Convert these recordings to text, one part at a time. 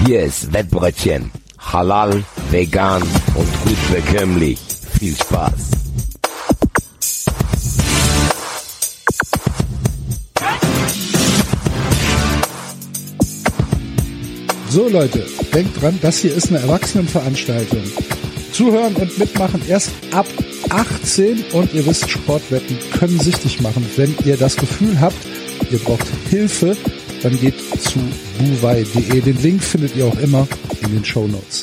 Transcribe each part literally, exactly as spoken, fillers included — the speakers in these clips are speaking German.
Hier ist Wettbrötchen. Halal, vegan und gut bekömmlich. Viel Spaß. So Leute, denkt dran, das hier ist eine Erwachsenenveranstaltung. Zuhören und mitmachen erst ab achtzehn und ihr wisst, Sportwetten können süchtig machen. Wenn ihr das Gefühl habt, ihr braucht Hilfe, dann geht zu buwei punkt de. Den Link findet ihr auch immer in den Shownotes.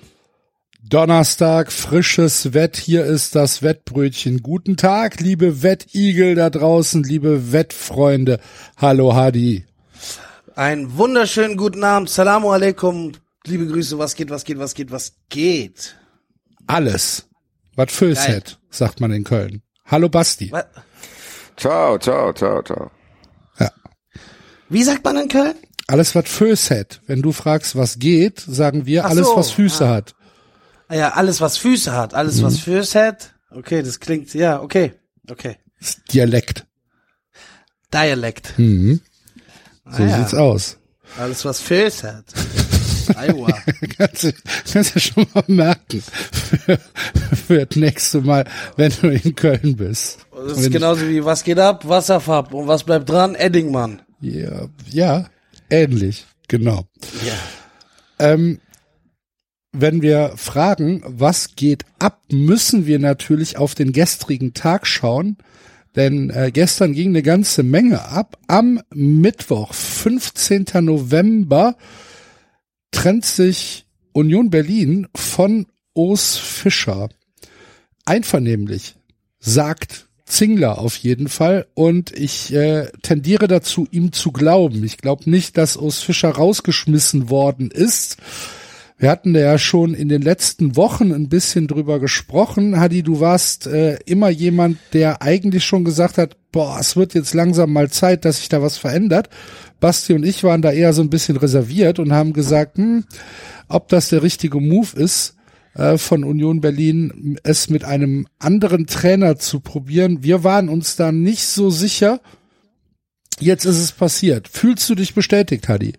Donnerstag, frisches Wett. Hier ist das Wettbrötchen. Guten Tag, liebe Wettigel da draußen, liebe Wettfreunde. Hallo Hadi. Einen wunderschönen guten Abend. Salamu alaikum. Liebe Grüße. Was geht, was geht, was geht, was geht? Alles. Was fürs het, sagt man in Köln. Hallo Basti. Was? Ciao, ciao, ciao, ciao. Ja. Wie sagt man in Köln? Alles, was fürs het. Wenn du fragst, was geht, sagen wir Ach alles, so. was Füße ah. hat. Ah ja, alles, was Füße hat. Alles, Mhm. was Füße hat. Okay, das klingt, ja, okay. Okay. Das ist Dialekt. Dialekt. Mhm. So Ah, ja. sieht's aus. Alles, was Füße hat. Iowa. kannst, du, kannst du schon mal merken für, für das nächste Mal, wenn du in Köln bist. Das ist genauso wie, was geht ab? Wasserfarb. Und was bleibt dran? Eddingmann. Ja, ja, ähnlich, genau. Ja. Ähm, wenn wir fragen, was geht ab, müssen wir natürlich auf den gestrigen Tag schauen, denn äh, gestern ging eine ganze Menge ab. Am Mittwoch, fünfzehnten November, trennt sich Union Berlin von Urs Fischer. Einvernehmlich, sagt Zingler auf jeden Fall, und ich äh, tendiere dazu, ihm zu glauben. Ich glaube nicht, dass Urs Fischer rausgeschmissen worden ist. Wir hatten da ja schon in den letzten Wochen ein bisschen drüber gesprochen. Hadi, du warst äh, immer jemand, der eigentlich schon gesagt hat, boah, es wird jetzt langsam mal Zeit, dass sich da was verändert. Basti und ich waren da eher so ein bisschen reserviert und haben gesagt, hm, ob das der richtige Move ist, äh, von Union Berlin, es mit einem anderen Trainer zu probieren. Wir waren uns da nicht so sicher. Jetzt ist es passiert. Fühlst du dich bestätigt, Hadi?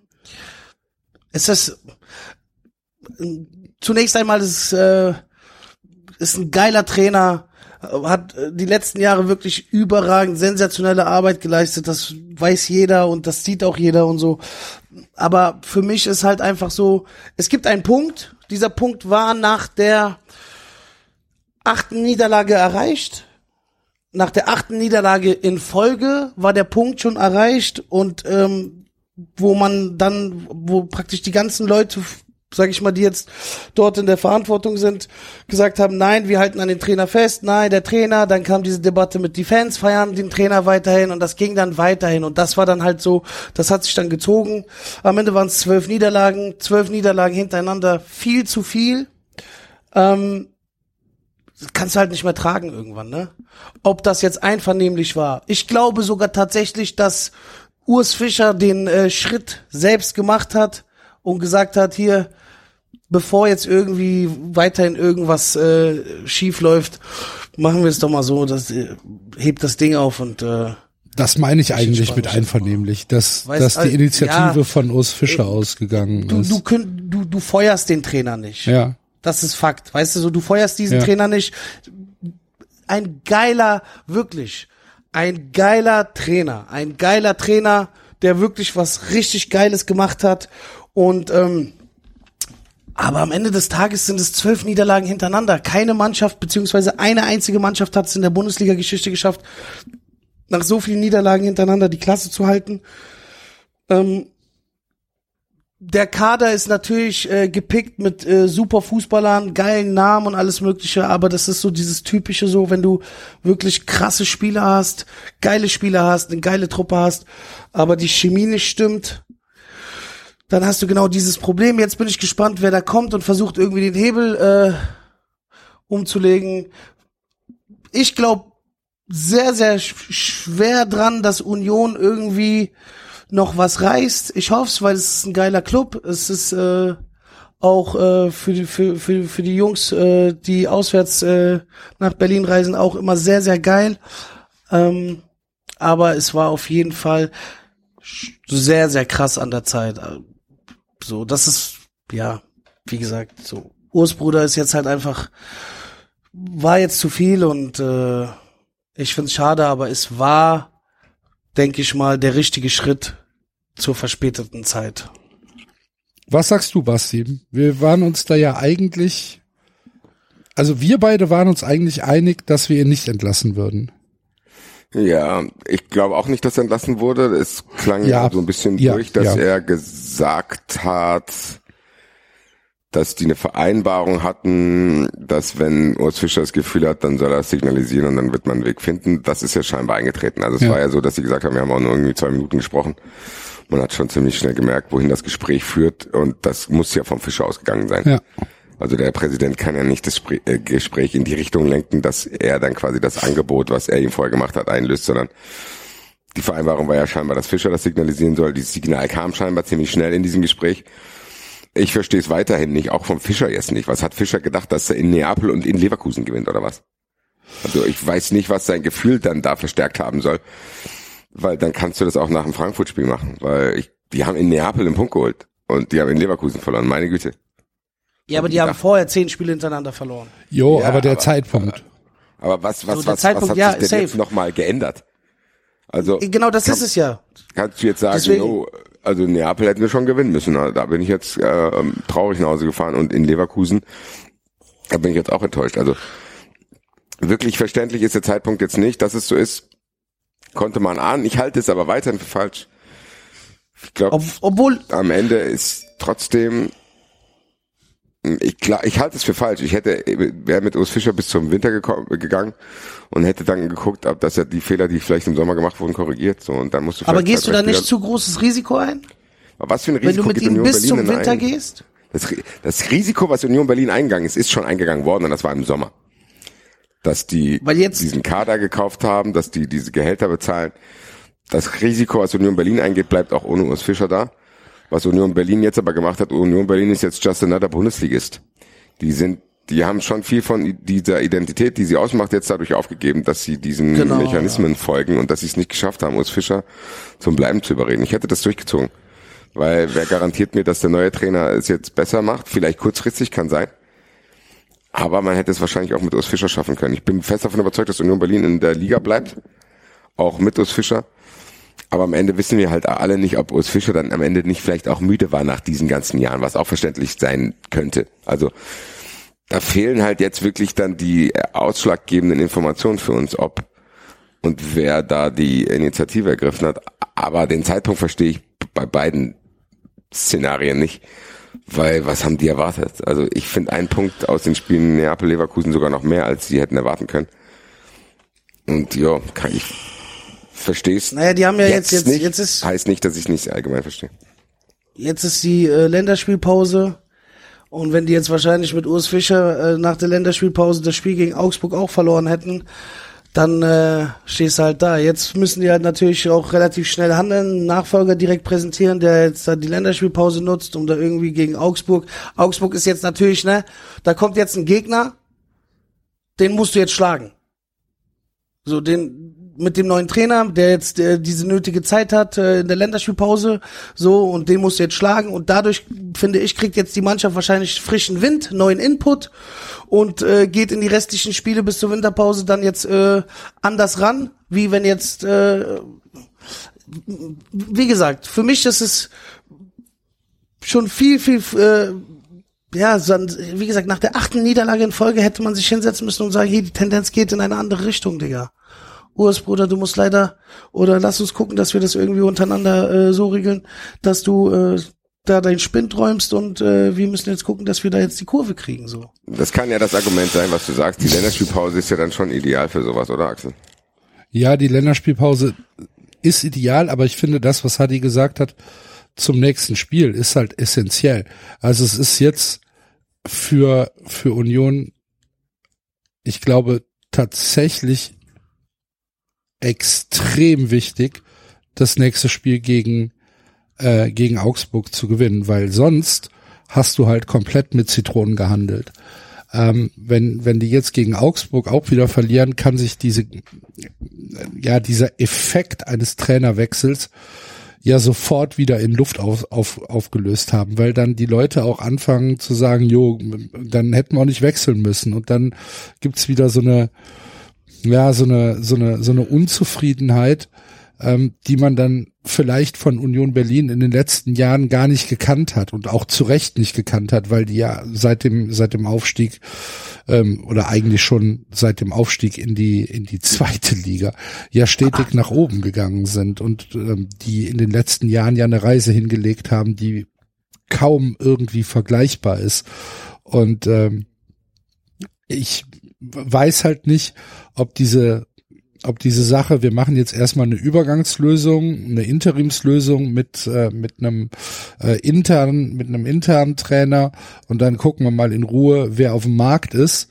Es ist, zunächst einmal ist, äh, ist ein geiler Trainer, hat die letzten Jahre wirklich überragend sensationelle Arbeit geleistet, das weiß jeder und das sieht auch jeder und so. Aber für mich ist halt einfach so, es gibt einen Punkt, dieser Punkt war nach der achten Niederlage erreicht. Nach der achten Niederlage in Folge war der Punkt schon erreicht, und ähm, wo man dann, wo praktisch die ganzen Leute, sag ich mal, die jetzt dort in der Verantwortung sind, gesagt haben, nein, wir halten an den Trainer fest, nein, der Trainer, dann kam diese Debatte mit, die Fans feiern den Trainer weiterhin, und das ging dann weiterhin, und das war dann halt so, das hat sich dann gezogen. Am Ende waren es zwölf Niederlagen, zwölf Niederlagen hintereinander, viel zu viel. Ähm, das kannst du halt nicht mehr tragen irgendwann, ne? Ob das jetzt einvernehmlich war. Ich glaube sogar tatsächlich, dass Urs Fischer den äh, Schritt selbst gemacht hat und gesagt hat, hier, bevor jetzt irgendwie weiterhin irgendwas äh, schief läuft, machen wir es doch mal so, dass äh, hebt das Ding auf und äh, das meine ich eigentlich mit einvernehmlich, dass, weißt, dass die Initiative ja, von Urs Fischer ausgegangen du, ist. du, könnt, du, du feuerst den Trainer nicht. Ja. Das ist Fakt. Weißt du, so, du feuerst diesen Ja. Trainer nicht. Ein geiler, wirklich, ein geiler Trainer. Ein geiler Trainer, der wirklich was richtig Geiles gemacht hat. Und, ähm, aber am Ende des Tages sind es zwölf Niederlagen hintereinander. Keine Mannschaft, beziehungsweise eine einzige Mannschaft hat es in der Bundesliga-Geschichte geschafft, nach so vielen Niederlagen hintereinander die Klasse zu halten. Ähm, der Kader ist natürlich äh, gepickt mit äh, super Fußballern, geilen Namen und alles Mögliche, aber das ist so dieses typische so, wenn du wirklich krasse Spieler hast, geile Spieler hast, eine geile Truppe hast, aber die Chemie nicht stimmt, dann hast du genau dieses Problem. Jetzt bin ich gespannt, wer da kommt und versucht irgendwie den Hebel äh, umzulegen. Ich glaube sehr, sehr sch- schwer dran, dass Union irgendwie noch was reißt. Ich hoffe es, weil es ist ein geiler Club. Es ist äh, auch äh, für die für für für die Jungs, äh, die auswärts äh, nach Berlin reisen, auch immer sehr sehr geil. Ähm, aber es war auf jeden Fall sehr sehr krass an der Zeit. So, das ist ja, wie gesagt, so Urs Bruder ist jetzt halt einfach, war jetzt zu viel und äh, ich find's schade, aber es war, denke ich mal, der richtige Schritt zur verspäteten Zeit. Was sagst du, Basti? Wir waren uns da ja eigentlich, also wir beide waren uns eigentlich einig, dass wir ihn nicht entlassen würden. Ja, ich glaube auch nicht, dass er entlassen wurde. Es klang ja ja so ein bisschen ja, durch, dass ja. er gesagt hat, dass die eine Vereinbarung hatten, dass wenn Urs Fischer das Gefühl hat, dann soll er es signalisieren und dann wird man einen Weg finden. Das ist ja scheinbar eingetreten. Also es ja. war ja so, dass sie gesagt haben, wir haben auch nur irgendwie zwei Minuten gesprochen. Man hat schon ziemlich schnell gemerkt, wohin das Gespräch führt und das muss ja vom Fischer ausgegangen sein. Ja. Also der Präsident kann ja nicht das Gespräch in die Richtung lenken, dass er dann quasi das Angebot, was er ihm vorher gemacht hat, einlöst, sondern die Vereinbarung war ja scheinbar, dass Fischer das signalisieren soll. Dieses Signal kam scheinbar ziemlich schnell in diesem Gespräch. Ich verstehe es weiterhin nicht, auch vom Fischer jetzt nicht. Was hat Fischer gedacht, dass er in Neapel und in Leverkusen gewinnt oder was? Also ich weiß nicht, was sein Gefühl dann da verstärkt haben soll, weil dann kannst du das auch nach dem Frankfurt-Spiel machen, weil ich, die haben in Neapel einen Punkt geholt und die haben in Leverkusen verloren, meine Güte. Ja, aber die haben vorher zehn Spiele hintereinander verloren. Jo, Ja, aber der aber- Zeitpunkt. Aber was, was, So, der was, was Zeitpunkt, hat ja, sich denn safe. jetzt nochmal geändert? Also Genau, das kann, ist es ja. kannst du jetzt sagen, Deswegen- oh, also Neapel hätten wir schon gewinnen müssen. Da bin ich jetzt äh, traurig nach Hause gefahren und in Leverkusen, da bin ich jetzt auch enttäuscht. Also wirklich verständlich ist der Zeitpunkt jetzt nicht, dass es so ist, konnte man ahnen. Ich halte es aber weiterhin für falsch. Ich glaube, Ob, obwohl, am Ende ist trotzdem, ich, klar, ich halte es für falsch. Ich hätte, wäre mit Urs Fischer bis zum Winter gekommen, gegangen und hätte dann geguckt, ob das ja die Fehler, die vielleicht im Sommer gemacht wurden, korrigiert. So, und dann musst du aber vielleicht gehst du zwei, da drei nicht Spieler- zu großes Risiko ein? Aber was für ein Wenn Risiko du mit geht ihm Union bis Berlin zum denn Winter ein? gehst? Das, das Risiko, was Union Berlin eingegangen ist, ist schon eingegangen worden und das war im Sommer. Dass die Weil jetzt- diesen Kader gekauft haben, dass die diese Gehälter bezahlen. Das Risiko, was Union Berlin eingeht, bleibt auch ohne Urs Fischer da. Was Union Berlin jetzt aber gemacht hat, Union Berlin ist jetzt just another Bundesligist. Die sind, die haben schon viel von dieser Identität, die sie ausmacht, jetzt dadurch aufgegeben, dass sie diesen Genau, Mechanismen ja. folgen und dass sie es nicht geschafft haben, Urs Fischer zum Bleiben zu überreden. Ich hätte das durchgezogen. Weil wer garantiert mir, dass der neue Trainer es jetzt besser macht? Vielleicht kurzfristig, kann sein. Aber man hätte es wahrscheinlich auch mit Urs Fischer schaffen können. Ich bin fest davon überzeugt, dass Union Berlin in der Liga bleibt. Auch mit Urs Fischer. Aber am Ende wissen wir halt alle nicht, ob Urs Fischer dann am Ende nicht vielleicht auch müde war nach diesen ganzen Jahren, was auch verständlich sein könnte. Also da fehlen halt jetzt wirklich dann die ausschlaggebenden Informationen für uns, ob und wer da die Initiative ergriffen hat. Aber den Zeitpunkt verstehe ich bei beiden Szenarien nicht, weil was haben die erwartet? Also ich finde einen Punkt aus den Spielen Neapel-Leverkusen sogar noch mehr, als sie hätten erwarten können. Und ja, kann ich versteh's. Naja, die haben ja jetzt, jetzt, nicht, jetzt ist, heißt nicht, dass ich nicht allgemein verstehe. jetzt ist die äh, Länderspielpause. Und wenn die jetzt wahrscheinlich mit Urs Fischer äh, nach der Länderspielpause das Spiel gegen Augsburg auch verloren hätten, dann äh, stehst du halt da. Jetzt müssen die halt natürlich auch relativ schnell handeln, einen Nachfolger direkt präsentieren, der jetzt da die Länderspielpause nutzt, um da irgendwie gegen Augsburg. Augsburg ist jetzt natürlich, ne, da kommt jetzt ein Gegner, den musst du jetzt schlagen. So, den mit dem neuen Trainer, der jetzt äh, diese nötige Zeit hat äh, in der Länderspielpause, so, und den musst du jetzt schlagen und dadurch, finde ich, kriegt jetzt die Mannschaft wahrscheinlich frischen Wind, neuen Input und äh, geht in die restlichen Spiele bis zur Winterpause dann jetzt äh, anders ran, wie wenn jetzt äh, wie gesagt, für mich ist es schon viel, viel äh, ja, so, wie gesagt, nach der achten Niederlage in Folge hätte man sich hinsetzen müssen und sagen, hier, die Tendenz geht in eine andere Richtung, Digga. Urs, Bruder, du musst leider, oder lass uns gucken, dass wir das irgendwie untereinander äh, so regeln, dass du äh, da deinen Spind räumst und äh, wir müssen jetzt gucken, dass wir da jetzt die Kurve kriegen, so. Das kann ja das Argument sein, was du sagst. Die Länderspielpause ist ja dann schon ideal für sowas, oder Axel? Ja, die Länderspielpause ist ideal, aber ich finde das, was Hadi gesagt hat, zum nächsten Spiel ist halt essentiell. Also es ist jetzt für, für Union, ich glaube, tatsächlich extrem wichtig, das nächste Spiel gegen äh, gegen Augsburg zu gewinnen, weil sonst hast du halt komplett mit Zitronen gehandelt. Ähm, wenn wenn die jetzt gegen Augsburg auch wieder verlieren, kann sich diese ja dieser Effekt eines Trainerwechsels ja sofort wieder in Luft auf, auf, aufgelöst haben, weil dann die Leute auch anfangen zu sagen, jo, dann hätten wir auch nicht wechseln müssen. Und dann gibt's wieder so eine, ja, so eine, so eine, so eine Unzufriedenheit, ähm, die man dann vielleicht von Union Berlin in den letzten Jahren gar nicht gekannt hat und auch zu Recht nicht gekannt hat, weil die ja seit dem, seit dem Aufstieg ähm, oder eigentlich schon seit dem Aufstieg in die in die zweite Liga ja stetig nach oben gegangen sind und ähm, die in den letzten Jahren ja eine Reise hingelegt haben, die kaum irgendwie vergleichbar ist. Und ähm, ich weiß halt nicht, ob diese ob diese Sache, wir machen jetzt erstmal eine Übergangslösung, eine Interimslösung mit äh, mit einem äh, internen mit einem internen Trainer und dann gucken wir mal in Ruhe, wer auf dem Markt ist.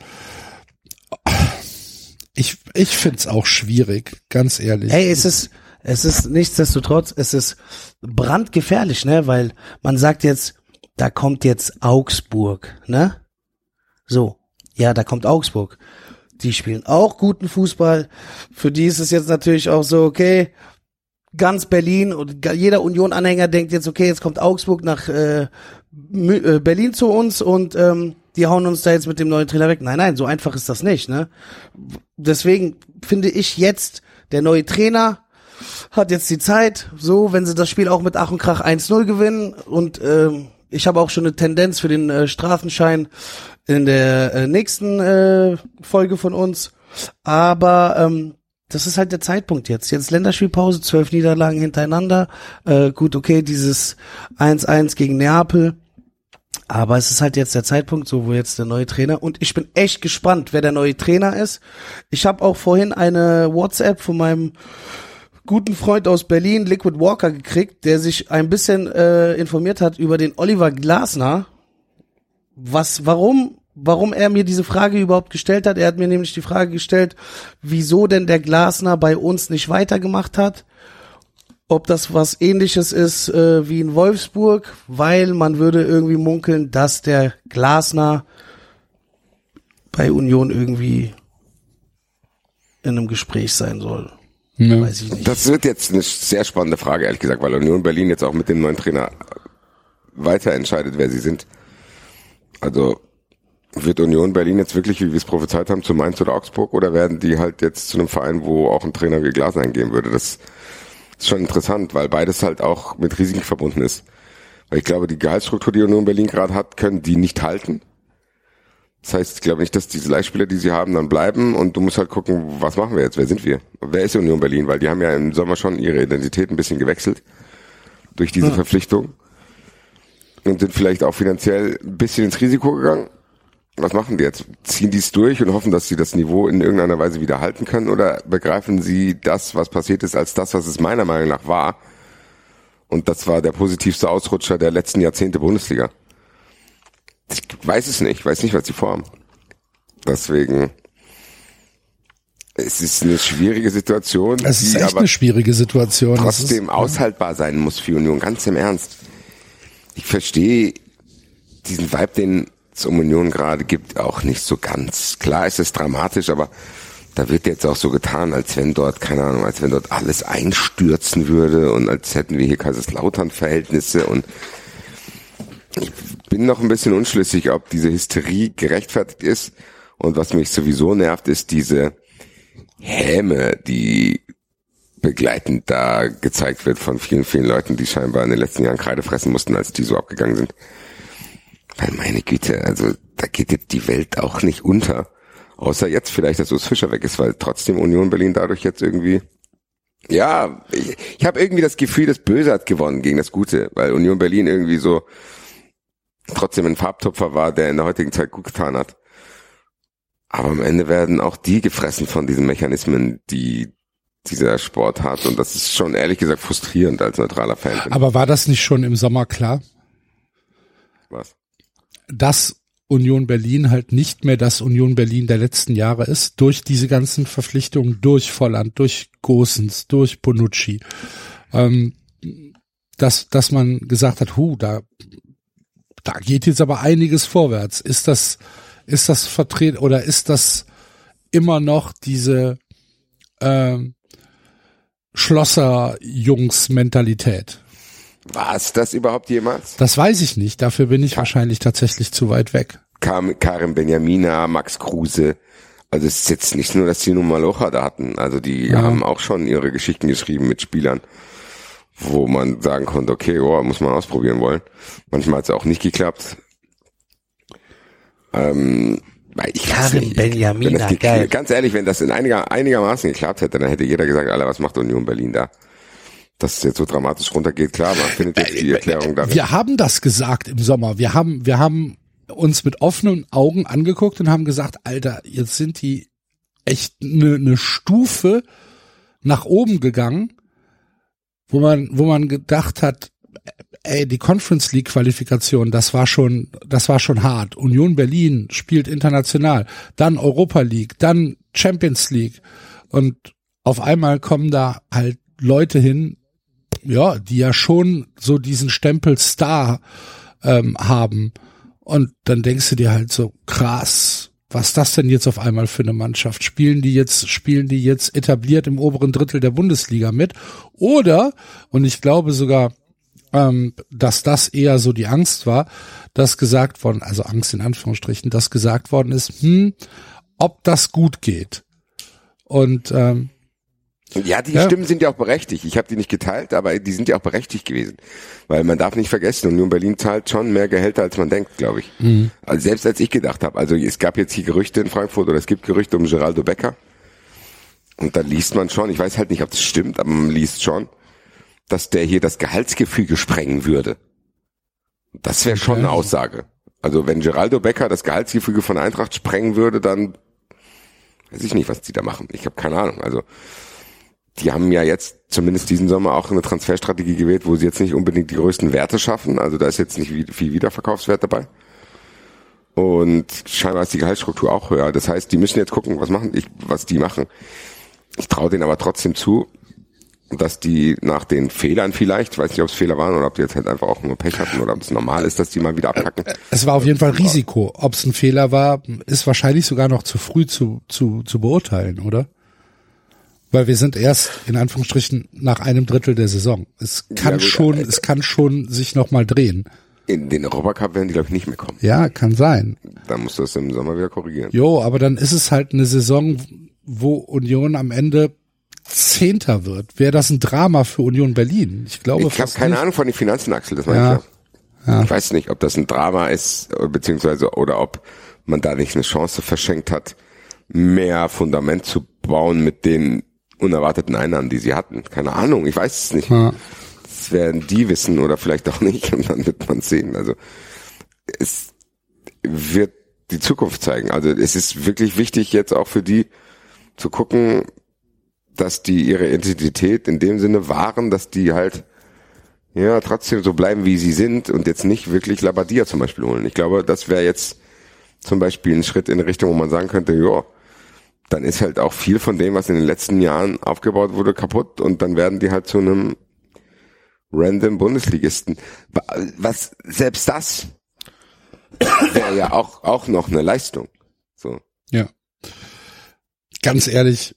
Ich ich find's auch schwierig, ganz ehrlich. Hey, es ist es ist nichtsdestotrotz, es ist brandgefährlich, ne, weil man sagt jetzt, da kommt jetzt Augsburg, ne? So, ja, da kommt Augsburg. Die spielen auch guten Fußball. Für die ist es jetzt natürlich auch so, okay, ganz Berlin und jeder Union-Anhänger denkt jetzt, okay, jetzt kommt Augsburg nach äh, Berlin zu uns und ähm, die hauen uns da jetzt mit dem neuen Trainer weg. Nein, nein, so einfach ist das nicht, ne? Deswegen finde ich jetzt, der neue Trainer hat jetzt die Zeit, so, wenn sie das Spiel auch mit Ach und Krach eins null gewinnen und ähm, ich habe auch schon eine Tendenz für den äh, Strafenschein in der äh, nächsten äh, Folge von uns. Aber ähm, das ist halt der Zeitpunkt jetzt. Jetzt Länderspielpause, zwölf Niederlagen hintereinander. Äh, gut, okay, dieses eins eins gegen Neapel. Aber es ist halt jetzt der Zeitpunkt, so wo jetzt der neue Trainer. Und ich bin echt gespannt, wer der neue Trainer ist. Ich habe auch vorhin eine WhatsApp von meinem guten Freund aus Berlin, Liquid Walker, gekriegt, der sich ein bisschen äh, informiert hat über den Oliver Glasner. Was, warum, warum er mir diese Frage überhaupt gestellt hat. Er hat mir nämlich die Frage gestellt, wieso denn der Glasner bei uns nicht weitergemacht hat. Ob das was Ähnliches ist äh, wie in Wolfsburg, weil man würde irgendwie munkeln, dass der Glasner bei Union irgendwie in einem Gespräch sein soll. Ja. Weiß ich nicht. Das wird jetzt eine sehr spannende Frage, ehrlich gesagt, weil Union Berlin jetzt auch mit dem neuen Trainer weiter entscheidet, wer sie sind. Also wird Union Berlin jetzt wirklich, wie wir es prophezeit haben, zu Mainz oder Augsburg, oder werden die halt jetzt zu einem Verein, wo auch ein Trainer wie Glasner eingehen würde? Das ist schon interessant, weil beides halt auch mit Risiken verbunden ist. Weil ich glaube, die Gehaltsstruktur, die Union Berlin gerade hat, können die nicht halten. Das heißt, ich glaube nicht, dass diese Leihspieler, die sie haben, dann bleiben, und du musst halt gucken, was machen wir jetzt, wer sind wir? Wer ist Union Berlin? Weil die haben ja im Sommer schon ihre Identität ein bisschen gewechselt durch diese hm. Verpflichtung und sind vielleicht auch finanziell ein bisschen ins Risiko gegangen. Was machen die jetzt? Ziehen die es durch und hoffen, dass sie das Niveau in irgendeiner Weise wieder halten können, oder begreifen sie das, was passiert ist, als das, was es meiner Meinung nach war? Und das war der positivste Ausrutscher der letzten Jahrzehnte Bundesliga. Ich weiß es nicht, ich weiß nicht, was sie vorhaben. Deswegen, es ist eine schwierige Situation. Es ist echt eine schwierige Situation. Trotzdem aushaltbar sein muss für Union, ganz im Ernst. Ich verstehe diesen Vibe, den es um Union gerade gibt, auch nicht so ganz. Klar ist es dramatisch, aber da wird jetzt auch so getan, als wenn dort, keine Ahnung, als wenn dort alles einstürzen würde und als hätten wir hier Kaiserslautern-Verhältnisse, und ich bin noch ein bisschen unschlüssig, ob diese Hysterie gerechtfertigt ist, und was mich sowieso nervt, ist diese Häme, die begleitend da gezeigt wird von vielen, vielen Leuten, die scheinbar in den letzten Jahren Kreide fressen mussten, als die so abgegangen sind. Weil meine Güte, also da geht jetzt die Welt auch nicht unter. Außer jetzt vielleicht, dass Urs Fischer weg ist, weil trotzdem Union Berlin dadurch jetzt irgendwie, ja, ich, ich habe irgendwie das Gefühl, das Böse hat gewonnen gegen das Gute, weil Union Berlin irgendwie so trotzdem ein Farbtupfer war, der in der heutigen Zeit gut getan hat. Aber am Ende werden auch die gefressen von diesen Mechanismen, die dieser Sport hat, und das ist schon ehrlich gesagt frustrierend als neutraler Fan. Aber war das nicht schon im Sommer klar? Was? Dass Union Berlin halt nicht mehr das Union Berlin der letzten Jahre ist, durch diese ganzen Verpflichtungen, durch Volland, durch Gosens, durch Bonucci, ähm, dass, dass man gesagt hat, hu, da, da geht jetzt aber einiges vorwärts. Ist das, ist das vertreten, oder ist das immer noch diese, ähm, Schlosser-Jungs-Mentalität, War es das überhaupt jemals? Das weiß ich nicht. Dafür bin ich wahrscheinlich tatsächlich zu weit weg. Kam Karim Benjamina, Max Kruse. Also es ist jetzt nicht nur, dass die nur Malocha da hatten. Also die Ja. haben auch schon ihre Geschichten geschrieben mit Spielern, wo man sagen konnte, okay, oh, muss man ausprobieren wollen. Manchmal hat es auch nicht geklappt. Ähm, weil ich Karim Benjamina, wenn das ge- geil. Ganz ehrlich, wenn das in einiger, einigermaßen geklappt hätte, dann hätte jeder gesagt, Alter, was macht Union Berlin da? Dass es jetzt so dramatisch runtergeht, klar, man findet jetzt die Erklärung darin. Wir haben das gesagt im Sommer. Wir haben, wir haben uns mit offenen Augen angeguckt und haben gesagt, Alter, jetzt sind die echt eine ne Stufe nach oben gegangen, wo man, wo man gedacht hat, ey, die Conference League Qualifikation, das war schon, das war schon hart. Union Berlin spielt international, dann Europa League, dann Champions League und auf einmal kommen da halt Leute hin, ja, die ja schon so diesen Stempel Star ähm, haben. Und dann denkst du dir halt so, krass, was ist das denn jetzt auf einmal für eine Mannschaft? Spielen die jetzt, spielen die jetzt etabliert im oberen Drittel der Bundesliga mit? Oder, und ich glaube sogar, ähm, dass das eher so die Angst war, dass gesagt worden, also Angst in Anführungsstrichen, dass gesagt worden ist, hm, ob das gut geht. Und ähm, Ja, die Ja. Stimmen sind ja auch berechtigt. Ich habe die nicht geteilt, aber die sind ja auch berechtigt gewesen. Weil man darf nicht vergessen, Union Berlin zahlt schon mehr Gehälter, als man denkt, glaube ich. Mhm. Also selbst als ich gedacht habe, also es gab jetzt hier Gerüchte in Frankfurt oder es gibt Gerüchte um Geraldo Becker. Und da liest man schon, ich weiß halt nicht, ob das stimmt, aber man liest schon, dass der hier das Gehaltsgefüge sprengen würde. Das wäre schon Okay. eine Aussage. Also wenn Geraldo Becker das Gehaltsgefüge von Eintracht sprengen würde, dann weiß ich nicht, was die da machen. Ich habe keine Ahnung. Also die haben ja jetzt zumindest diesen Sommer auch eine Transferstrategie gewählt, wo sie jetzt nicht unbedingt die größten Werte schaffen. Also da ist jetzt nicht viel Wiederverkaufswert dabei. Und scheinbar ist die Gehaltsstruktur auch höher. Das heißt, die müssen jetzt gucken, was machen, ich, was die machen. Ich traue denen aber trotzdem zu, dass die nach den Fehlern vielleicht, ich weiß nicht, ob es Fehler waren oder ob die jetzt halt einfach auch nur Pech hatten oder ob es normal ist, dass die mal wieder abpacken. es war auf jeden Fall Risiko. Ob es ein Fehler war, ist wahrscheinlich sogar noch zu früh zu, zu, zu beurteilen, oder? Weil wir sind erst in Anführungsstrichen nach einem Drittel der Saison. Es kann Ja, gut, schon, äh, es kann schon sich noch mal drehen. In den Europacup werden die, glaube ich, nicht mehr kommen. Ja, kann sein. Da musst du das im Sommer wieder korrigieren. Jo, aber dann ist es halt eine Saison, wo Union am Ende Zehnter wird. Wäre das ein Drama für Union Berlin? Ich glaube Ich habe fast keine nicht. Ahnung von den Finanzen, Axel, das meine Ja. ich ja. Ich weiß nicht, ob das ein Drama ist, beziehungsweise, oder ob man da nicht eine Chance verschenkt hat, mehr Fundament zu bauen mit den unerwarteten Einnahmen, die sie hatten. Keine Ahnung, ich weiß es nicht. Ja. Das werden die wissen oder vielleicht auch nicht und dann wird man sehen. Also es wird die Zukunft zeigen. Also es ist wirklich wichtig jetzt auch für die zu gucken, dass die ihre Identität in dem Sinne wahren, dass die halt ja trotzdem so bleiben, wie sie sind und jetzt nicht wirklich Labadia zum Beispiel holen. Ich glaube, das wäre jetzt zum Beispiel ein Schritt in eine Richtung, wo man sagen könnte, ja, dann ist halt auch viel von dem, was in den letzten Jahren aufgebaut wurde, kaputt und dann werden die halt zu einem random Bundesligisten. Was, selbst das wäre ja auch, auch noch eine Leistung. So. Ja. Ganz ehrlich,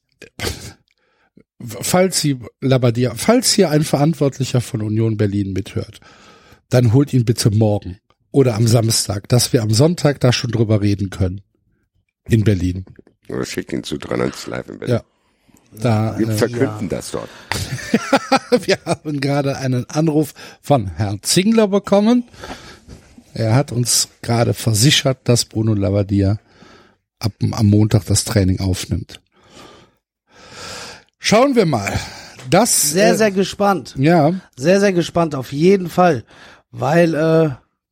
falls Sie Labadia, falls hier ein Verantwortlicher von Union Berlin mithört, dann holt ihn bitte morgen oder am Samstag, dass wir am Sonntag da schon drüber reden können. In Berlin. Oder schickt ihn zu dreiundneunzig Live in Berlin. Ja. Da, Wir äh, verkünden das dort. wir haben gerade einen Anruf von Herrn Zingler bekommen. Er hat uns gerade versichert, dass Bruno Labbadia ab, am Montag das Training aufnimmt. Schauen wir mal. Das, Sehr, äh, sehr gespannt. ja, Sehr, sehr gespannt, auf jeden Fall. Weil, äh,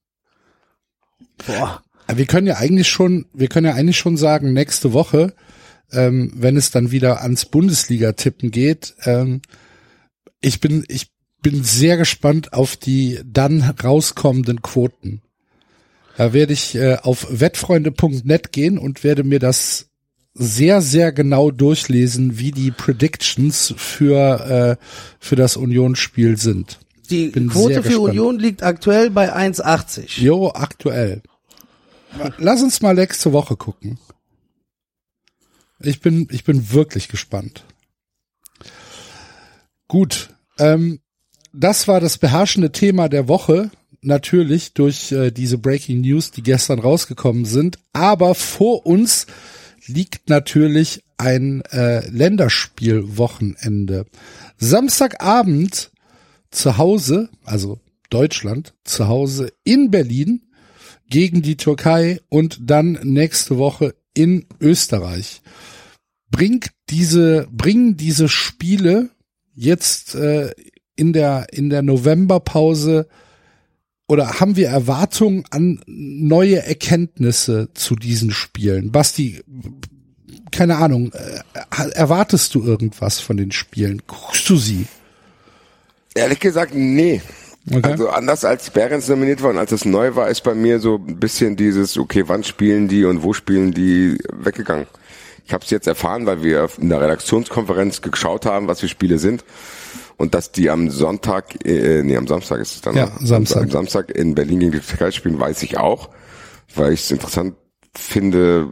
boah, wir können ja eigentlich schon, wir können ja eigentlich schon sagen, nächste Woche, ähm, wenn es dann wieder ans Bundesliga-Tippen geht, ähm, ich bin, ich bin sehr gespannt auf die dann rauskommenden Quoten. Da werde ich äh, auf wettfreunde punkt net gehen und werde mir das sehr, sehr genau durchlesen, wie die Predictions für, äh, für das Union-Spiel sind. die Bin Quote sehr für gespannt. Union liegt aktuell bei eins achtzig. Jo, aktuell. Lass uns mal nächste Woche gucken. Ich bin, ich bin wirklich gespannt. Gut, ähm, das war das beherrschende Thema der Woche. Natürlich durch äh, diese Breaking News, die gestern rausgekommen sind. Aber vor uns liegt natürlich ein äh, Länderspielwochenende. Samstagabend zu Hause, also Deutschland, zu Hause in Berlin gegen die Türkei und dann nächste Woche in Österreich. Bringt diese, bringen diese Spiele jetzt äh, in der in der Novemberpause oder haben wir Erwartungen an neue Erkenntnisse zu diesen Spielen? Basti, keine Ahnung, äh, erwartest du irgendwas von den Spielen? Guckst du sie? Ehrlich gesagt, nee. Okay. Also anders als Behrens nominiert war und als es neu war, ist bei mir so ein bisschen dieses, okay, wann spielen die und wo spielen die, weggegangen. Ich habe es jetzt erfahren, weil wir in der Redaktionskonferenz geschaut haben, was für Spiele sind. Und dass die am Sonntag, äh, nee, am Samstag ist es dann. Ja, Samstag. Am Samstag in Berlin gegen die Türkei spielen, weiß ich auch, weil ich es interessant finde,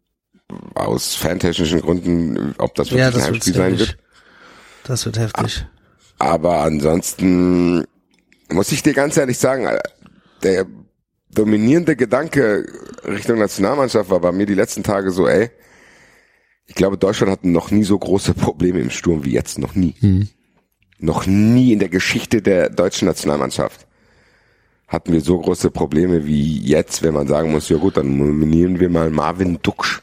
aus fantechnischen Gründen, ob das wirklich Ja, ein das Heimspiel wird sein heftig. wird. Das wird heftig. Aber ansonsten muss ich dir ganz ehrlich sagen, der dominierende Gedanke Richtung Nationalmannschaft war bei mir die letzten Tage so, ey, ich glaube, Deutschland hat noch nie so große Probleme im Sturm wie jetzt, noch nie. Hm. Noch nie in der Geschichte der deutschen Nationalmannschaft hatten wir so große Probleme wie jetzt, wenn man sagen muss, ja gut, dann nominieren wir mal Marvin Duksch.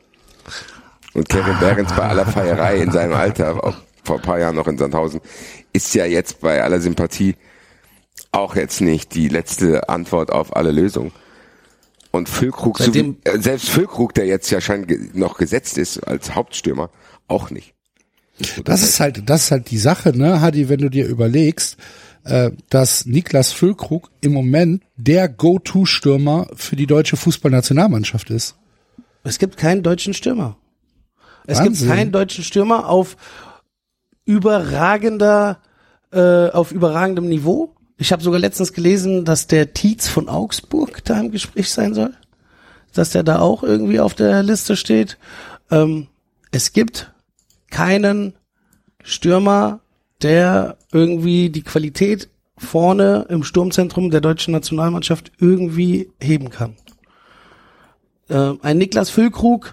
Und Kevin ah, Behrens bei aller Feierei in seinem Alter, auch vor ein paar Jahren noch in Sandhausen, ist ja jetzt bei aller Sympathie auch jetzt nicht die letzte Antwort auf alle Lösungen. Und Füllkrug, so wie, äh, selbst Füllkrug, der jetzt ja scheinbar ge- noch gesetzt ist als Hauptstürmer, auch nicht. So, das, das ist halt, das ist halt die Sache, ne, Hadi, wenn du dir überlegst, äh, dass Niklas Füllkrug im Moment der Go-To-Stürmer für die deutsche Fußballnationalmannschaft ist. Es gibt keinen deutschen Stürmer. Es Wahnsinn. gibt keinen deutschen Stürmer auf überragender, äh, auf überragendem Niveau. Ich habe sogar letztens gelesen, dass der Tietz von Augsburg da im Gespräch sein soll. Dass der da auch irgendwie auf der Liste steht. Ähm, es gibt keinen Stürmer, der irgendwie die Qualität vorne im Sturmzentrum der deutschen Nationalmannschaft irgendwie heben kann. Äh, ein Niklas Füllkrug.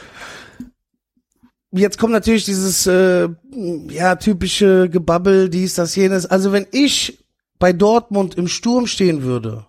Jetzt kommt natürlich dieses äh, ja typische Gebabbel, dies, das, jenes. Also wenn ich bei Dortmund im Sturm stehen würde,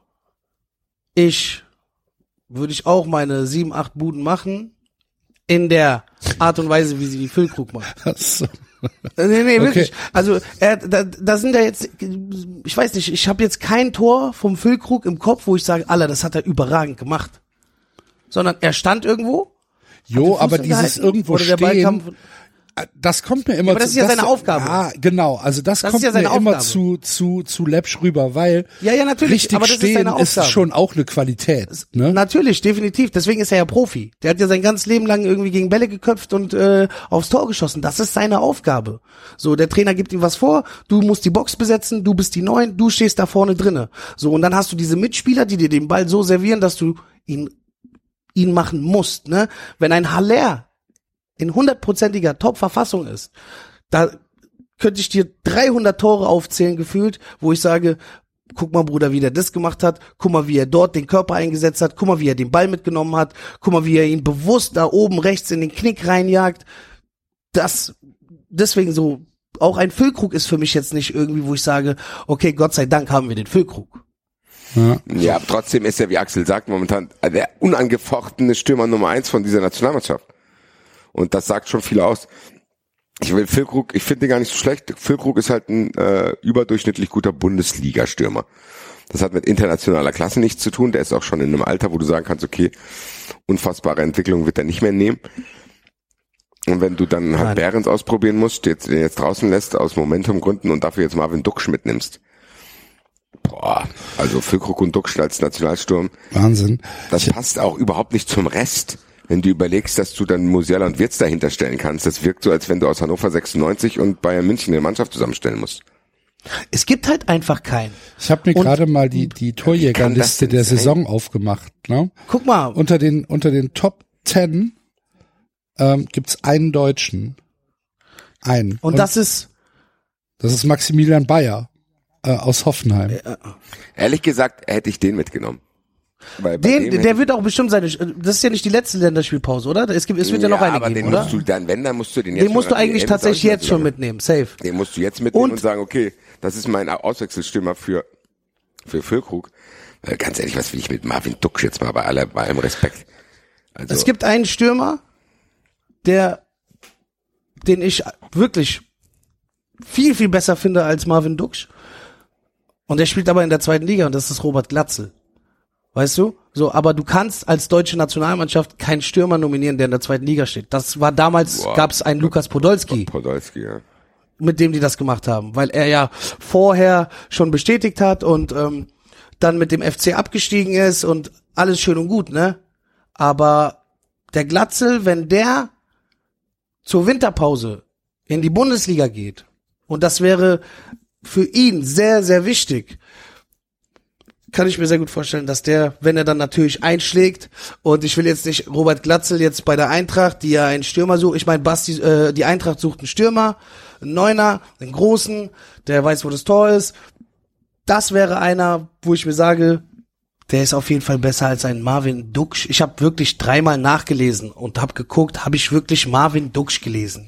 ich, würde ich auch meine sieben, acht Buden machen, in der Art und Weise, wie sie die Füllkrug macht. So. Nee, nee, wirklich. Okay. Also, er, da, da sind ja jetzt, ich weiß nicht, ich habe jetzt kein Tor vom Füllkrug im Kopf, wo ich sage, Alter, das hat er überragend gemacht. Sondern er stand irgendwo. Jo, aber dieses irgendwo oder der Ball stehen, kam, das kommt mir immer aber das zu, ist ja seine Aufgabe. Ja, genau, also das, Das kommt ist ja seine mir immer Aufgabe. zu zu zu läppsch rüber, weil Ja, ja, natürlich, richtig aber das ist stehen seine Aufgabe. ist schon auch eine Qualität, ne? Natürlich, definitiv. Deswegen ist er ja Profi. Der hat ja sein ganzes Leben lang irgendwie gegen Bälle geköpft und äh, aufs Tor geschossen. Das ist seine Aufgabe. So, der Trainer gibt ihm was vor, du musst die Box besetzen, du bist die Neun, du stehst da vorne drinne. So, und dann hast du diese Mitspieler, die dir den Ball so servieren, dass du ihn ihn machen musst. Ne? Wenn ein Haller in hundertprozentiger Top-Verfassung ist, da könnte ich dir dreihundert Tore aufzählen gefühlt, wo ich sage, guck mal, Bruder, wie der das gemacht hat, guck mal, wie er dort den Körper eingesetzt hat, guck mal, wie er den Ball mitgenommen hat, guck mal, wie er ihn bewusst da oben rechts in den Knick reinjagt. Das, deswegen so, auch ein Füllkrug ist für mich jetzt nicht irgendwie, wo ich sage, okay, Gott sei Dank haben wir den Füllkrug. Ja. Ja, aber trotzdem ist er, wie Axel sagt, momentan der unangefochtene Stürmer Nummer eins von dieser Nationalmannschaft. Und das sagt schon viel aus. Ich will Füllkrug, ich finde den gar nicht so schlecht. Füllkrug ist halt ein äh, überdurchschnittlich guter Bundesliga-Stürmer. Das hat mit internationaler Klasse nichts zu tun. Der ist auch schon in einem Alter, wo du sagen kannst, okay, unfassbare Entwicklung wird er nicht mehr nehmen. Und wenn du dann halt Behrens ausprobieren musst, jetzt, den jetzt draußen lässt aus Momentumgründen und dafür jetzt Marvin Duksch mitnimmst. Boah, also Füllkrug und Duksch als Nationalsturm. Wahnsinn. Das passt auch überhaupt nicht zum Rest. Wenn du überlegst, dass du dann Musiala und Wirtz dahinter stellen kannst, das wirkt so, als wenn du aus Hannover sechsundneunzig und Bayern München eine Mannschaft zusammenstellen musst. Es gibt halt einfach keinen. Ich habe mir Und- gerade mal die die Torjägerliste denn der sein? Saison aufgemacht, ne? Guck mal, Unter den unter den Top Ten ähm, gibt's einen Deutschen. Einen. und das ist, das ist Maximilian Bayer. äh, aus Hoffenheim. Äh, Ehrlich gesagt hätte ich den mitgenommen. Weil bei Den, dem der hätte- wird auch bestimmt seine, das ist ja nicht die letzte Länderspielpause, oder? Es gibt, es wird ja, noch eine aber geben, den oder? musst du dann, wenn, dann musst du den jetzt Den musst schon du eigentlich an die tatsächlich E M jetzt schon sagen. mitnehmen, safe. Den musst du jetzt mitnehmen Und- und, sagen, okay, das ist mein Auswechselstürmer für, für Füllkrug. Weil ganz ehrlich, was will ich mit Marvin Duksch jetzt mal bei aller, bei allem Respekt? Also, Es gibt einen Stürmer, der, den ich wirklich viel, viel besser finde als Marvin Duksch. Und der spielt aber in der zweiten Liga und das ist Robert Glatzel. Weißt du? So, aber du kannst als deutsche Nationalmannschaft keinen Stürmer nominieren, der in der zweiten Liga steht. Das war damals, Boah. gab es einen Lukas Podolski, Podolski, ja. mit dem die das gemacht haben, weil er ja vorher schon bestätigt hat und ähm, dann mit dem F C abgestiegen ist und alles schön und gut, ne? Aber der Glatzel, wenn der zur Winterpause in die Bundesliga geht, und das wäre für ihn sehr, sehr wichtig, kann ich mir sehr gut vorstellen, dass der, wenn er dann natürlich einschlägt, und ich will jetzt nicht Robert Glatzel jetzt bei der Eintracht, die ja einen Stürmer sucht, ich meine, Basti, äh, die Eintracht sucht einen Stürmer, einen Neuner, einen Großen, der weiß, wo das Tor ist. Das wäre einer, wo ich mir sage, der ist auf jeden Fall besser als ein Marvin Duksch. Ich habe wirklich dreimal nachgelesen und habe geguckt, habe ich wirklich Marvin Duksch gelesen?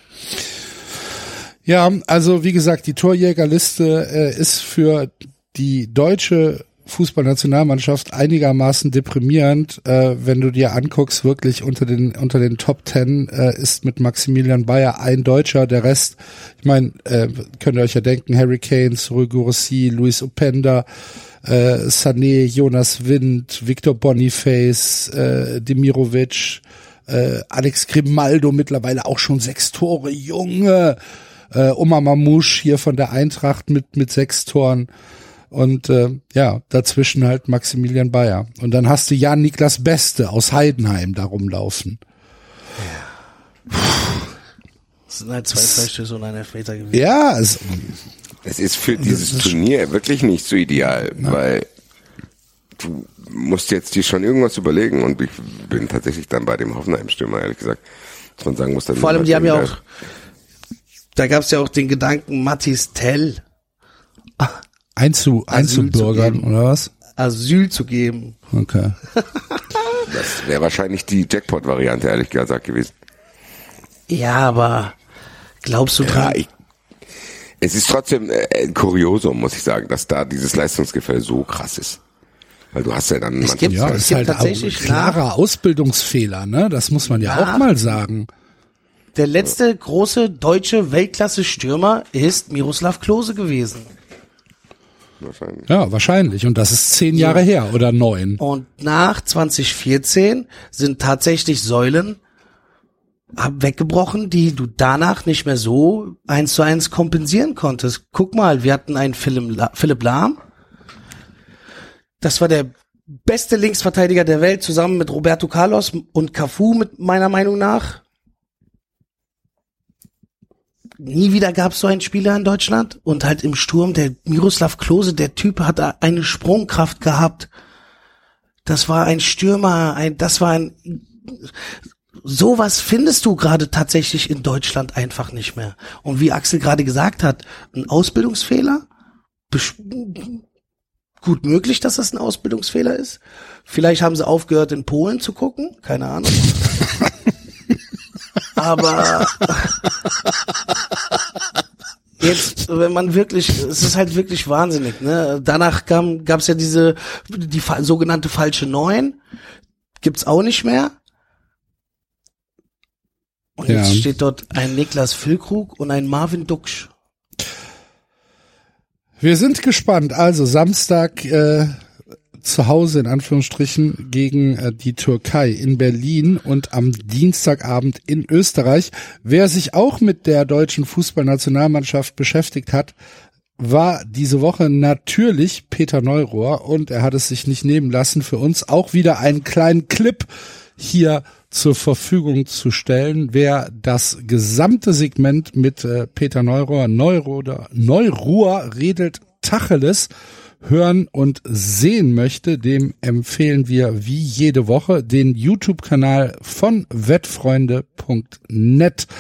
Ja, also wie gesagt, die Torjägerliste äh, ist für die deutsche Fußballnationalmannschaft einigermaßen deprimierend, äh, wenn du dir anguckst, wirklich unter den unter den Top Ten äh, ist mit Maximilian Bayer ein Deutscher, der Rest, ich meine, äh, könnt ihr euch ja denken, Harry Kane, Rüdiger Rossi, Luis Openda, äh, Sané, Jonas Wind, Victor Boniface, äh, Demirovic, äh, Alex Grimaldo, mittlerweile auch schon sechs Tore, Junge, äh, Omar Mamouche hier von der Eintracht mit mit sechs Toren. Und äh, ja, dazwischen halt Maximilian Bayer. Und dann hast du Jan-Niklas Beste aus Heidenheim da rumlaufen. Das sind halt zwei Freistöße und ein Elfmeter gewesen. Ja, es, Es ist für dieses Turnier wirklich nicht so ideal, weil du musst jetzt dir schon irgendwas überlegen und ich bin tatsächlich dann bei dem Hoffenheim-Stürmer, ehrlich gesagt, dass man sagen muss, dann Vor allem, die haben ja wieder- auch, da gab es ja auch den Gedanken, Mathis Tell einzu, Asyl einzubürgern, zu geben. oder was? Asyl zu geben. Okay. Das wäre wahrscheinlich die Jackpot-Variante, ehrlich gesagt, gewesen. Ja, aber glaubst du Ja, dran? ich, es ist trotzdem äh, ein Kuriosum, muss ich sagen, dass da dieses Leistungsgefälle so krass ist. Weil du hast ja dann... Es gibt- Ja, Es ist gibt halt auch ein tatsächlich klarer Ausbildungsfehler, ne? Das muss man ja, Ja. auch mal sagen. Der letzte große deutsche Weltklasse-Stürmer ist Miroslav Klose gewesen. wahrscheinlich. Ja, wahrscheinlich. Und das ist zehn Jahre her oder neun. Und nach zwanzig vierzehn sind tatsächlich Säulen hab- weggebrochen, die du danach nicht mehr so eins zu eins kompensieren konntest. Guck mal, wir hatten einen Philipp La- Philipp Lahm. Das war der beste Linksverteidiger der Welt, zusammen mit Roberto Carlos und Cafu, mit meiner Meinung nach. Nie wieder gab es so einen Spieler in Deutschland. Und halt im Sturm, der Miroslav Klose, der Typ hat eine Sprungkraft gehabt. Das war ein Stürmer, ein, das war ein, sowas findest du gerade tatsächlich in Deutschland einfach nicht mehr. Und wie Axel gerade gesagt hat, ein Ausbildungsfehler? Besch- Gut möglich, dass das ein Ausbildungsfehler ist. Vielleicht haben sie aufgehört, in Polen zu gucken. Keine Ahnung. Aber jetzt, wenn man wirklich, es ist halt wirklich wahnsinnig, ne? Danach kam, gab's ja diese, die fa- sogenannte falsche Neun. Gibt's auch nicht mehr. Und Ja. jetzt steht dort ein Niklas Füllkrug und ein Marvin Duksch. Wir sind gespannt. Also Samstag äh, zu Hause in Anführungsstrichen gegen äh, die Türkei in Berlin und am Dienstagabend in Österreich. Wer sich auch mit der deutschen Fußballnationalmannschaft beschäftigt hat, war diese Woche natürlich Peter Neurohr und er hat es sich nicht nehmen lassen, für uns auch wieder einen kleinen Clip hier zur Verfügung zu stellen. Wer das gesamte Segment mit äh, Peter Neurohr, Neurohr, Neurohr redet Tacheles hören und sehen möchte, dem empfehlen wir wie jede Woche den YouTube-Kanal von wettfreunde punkt net.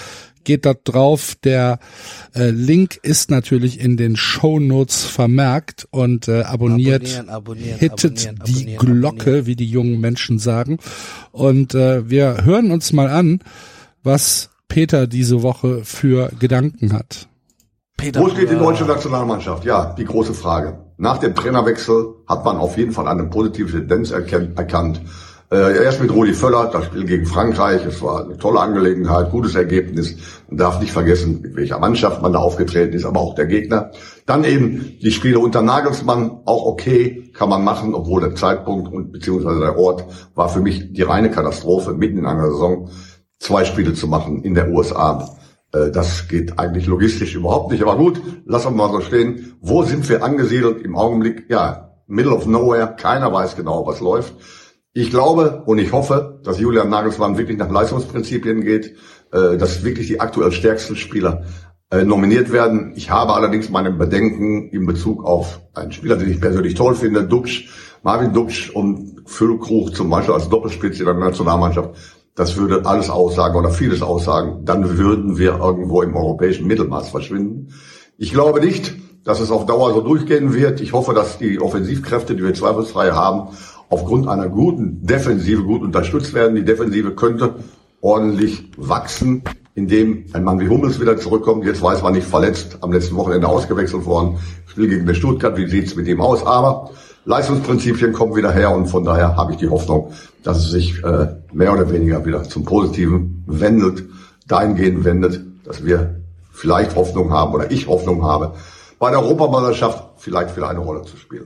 geht dort drauf. Der äh, Link ist natürlich in den Shownotes vermerkt und äh, abonniert, abonnieren, abonnieren, hittet abonnieren, die abonnieren, Glocke, abonnieren. wie die jungen Menschen sagen. Und äh, wir hören uns mal an, was Peter diese Woche für Gedanken hat. Peter, Wo steht die deutsche Nationalmannschaft? Ja, die große Frage. Nach dem Trainerwechsel hat man auf jeden Fall eine positive Tendenz erkennt, erkannt. Äh, erst mit Rudi Völler, das Spiel gegen Frankreich, es war eine tolle Angelegenheit, gutes Ergebnis. Man darf nicht vergessen, mit welcher Mannschaft man da aufgetreten ist, aber auch der Gegner. Dann eben die Spiele unter Nagelsmann, auch okay, kann man machen, obwohl der Zeitpunkt und beziehungsweise der Ort war für mich die reine Katastrophe, mitten in einer Saison zwei Spiele zu machen in der U S A. Äh, das geht eigentlich logistisch überhaupt nicht, aber gut, lassen wir mal so stehen. Wo sind wir angesiedelt im Augenblick? Ja, middle of nowhere, keiner weiß genau, was läuft. Ich glaube und ich hoffe, dass Julian Nagelsmann wirklich nach Leistungsprinzipien geht, äh, dass wirklich die aktuell stärksten Spieler äh, nominiert werden. Ich habe allerdings meine Bedenken in Bezug auf einen Spieler, den ich persönlich toll finde, Duksch, Marvin Duksch und Füllkrug zum Beispiel als Doppelspitze in der Nationalmannschaft. Das würde alles aussagen oder vieles aussagen. Dann würden wir irgendwo im europäischen Mittelmaß verschwinden. Ich glaube nicht, dass es auf Dauer so durchgehen wird. Ich hoffe, dass die Offensivkräfte, die wir zweifelsfrei haben, aufgrund einer guten Defensive gut unterstützt werden. Die Defensive könnte ordentlich wachsen, indem ein Mann wie Hummels wieder zurückkommt. Jetzt weiß man nicht, verletzt, am letzten Wochenende ausgewechselt worden. Spiel gegen den Stuttgart, wie sieht's mit ihm aus? Aber Leistungsprinzipien kommen wieder her und von daher habe ich die Hoffnung, dass es sich äh, mehr oder weniger wieder zum Positiven wendet, dahingehend wendet, dass wir vielleicht Hoffnung haben oder ich Hoffnung habe, bei der Europameisterschaft vielleicht wieder eine Rolle zu spielen.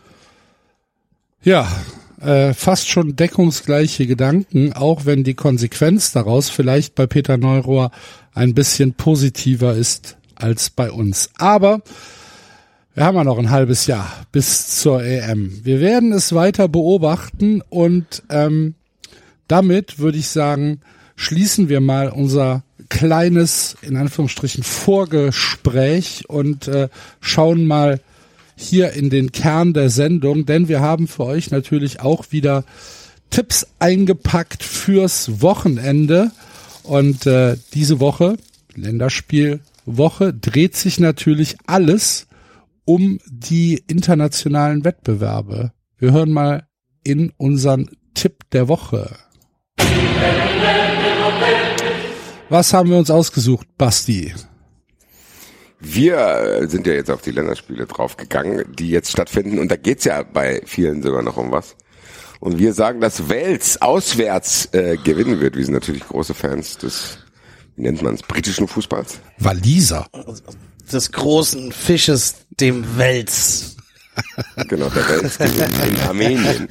Ja, äh, fast schon deckungsgleiche Gedanken, auch wenn die Konsequenz daraus vielleicht bei Peter Neurohr ein bisschen positiver ist als bei uns. Aber wir haben ja noch ein halbes Jahr bis zur E M. Wir werden es weiter beobachten und ähm, damit würde ich sagen, schließen wir mal unser kleines, in Anführungsstrichen, Vorgespräch und äh, schauen mal hier in den Kern der Sendung, denn wir haben für euch natürlich auch wieder Tipps eingepackt fürs Wochenende und äh, diese Woche, Länderspielwoche, dreht sich natürlich alles um die internationalen Wettbewerbe. Wir hören mal in unseren Tipp der Woche. Was haben wir uns ausgesucht, Basti? Wir sind ja jetzt auf die Länderspiele draufgegangen, die jetzt stattfinden. Und da geht's ja bei vielen sogar noch um was. Und wir sagen, dass Wales auswärts äh, gewinnen wird. Wir sind natürlich große Fans des, wie nennt man es, britischen Fußballs. Waliser. Des großen Fisches, dem Wels. Genau, der Wales in Armenien.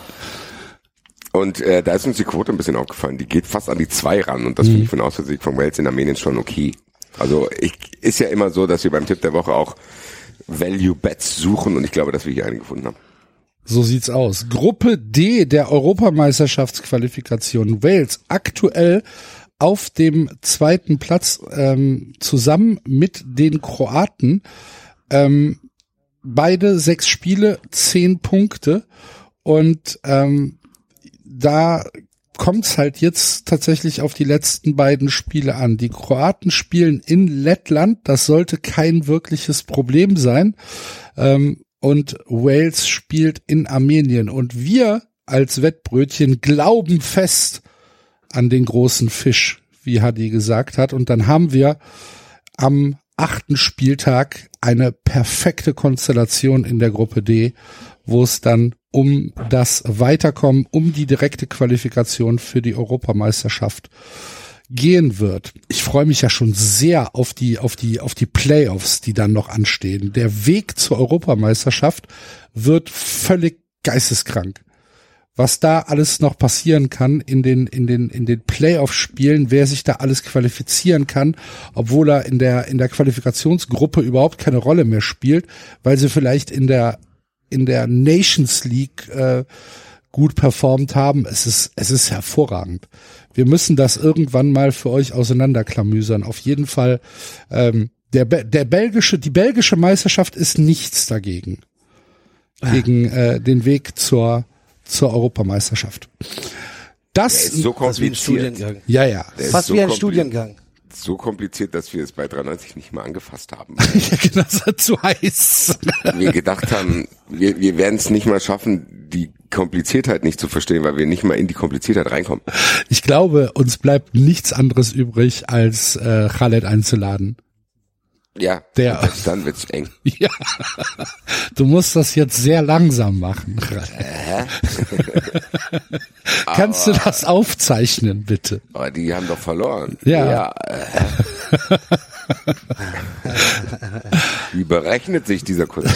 Und äh, da ist uns die Quote ein bisschen aufgefallen. Die geht fast an die zwei ran. Und das mhm. finde ich für einen Auswärtssieg von Wales in Armenien schon okay. Also ich, ist ja immer so, dass wir beim Tipp der Woche auch Value Bets suchen und ich glaube, dass wir hier einen gefunden haben. So sieht's aus. Gruppe D der Europameisterschaftsqualifikation. Wales aktuell auf dem zweiten Platz ähm, zusammen mit den Kroaten. Ähm, beide sechs Spiele, zehn Punkte und ähm, da kommt's halt jetzt tatsächlich auf die letzten beiden Spiele an. Die Kroaten spielen in Lettland, das sollte kein wirkliches Problem sein. Ähm, und Wales spielt in Armenien. Und wir als Wettbrötchen glauben fest an den großen Fisch, wie Hadi gesagt hat. Und dann haben wir am achten Spieltag eine perfekte Konstellation in der Gruppe D, wo es dann um das Weiterkommen, um die direkte Qualifikation für die Europameisterschaft gehen wird. Ich freue mich ja schon sehr auf die, auf die, auf die Playoffs, die dann noch anstehen. Der Weg zur Europameisterschaft wird völlig geisteskrank. Was da alles noch passieren kann in den, in den, in den Playoff-Spielen, wer sich da alles qualifizieren kann, obwohl er in der, in der Qualifikationsgruppe überhaupt keine Rolle mehr spielt, weil sie vielleicht in der in der Nations League äh, gut performt haben. Es ist es ist hervorragend. Wir müssen das irgendwann mal für euch auseinanderklamüsern. Auf jeden Fall ähm, der der belgische die belgische Meisterschaft ist nichts dagegen gegen äh, den Weg zur zur Europameisterschaft. Das ist so kompliziert. Fast wie ein Studiengang. Ja, ja. Fast so wie ein kompli- Studiengang. so kompliziert, dass wir es bei dreiundneunzig nicht mal angefasst haben. Ja, genau, das war zu heiß. Wir gedacht haben, wir, wir werden es nicht mal schaffen, die Kompliziertheit nicht zu verstehen, weil wir nicht mal in die Kompliziertheit reinkommen. Ich glaube, uns bleibt nichts anderes übrig, als äh, Khaled einzuladen. Ja, Der, und dann wird's eng. Ja, du musst das jetzt sehr langsam machen. Äh? Kannst du das aufzeichnen, bitte? Aber die haben doch verloren. Ja. ja äh. Wie berechnet sich dieser Kurs?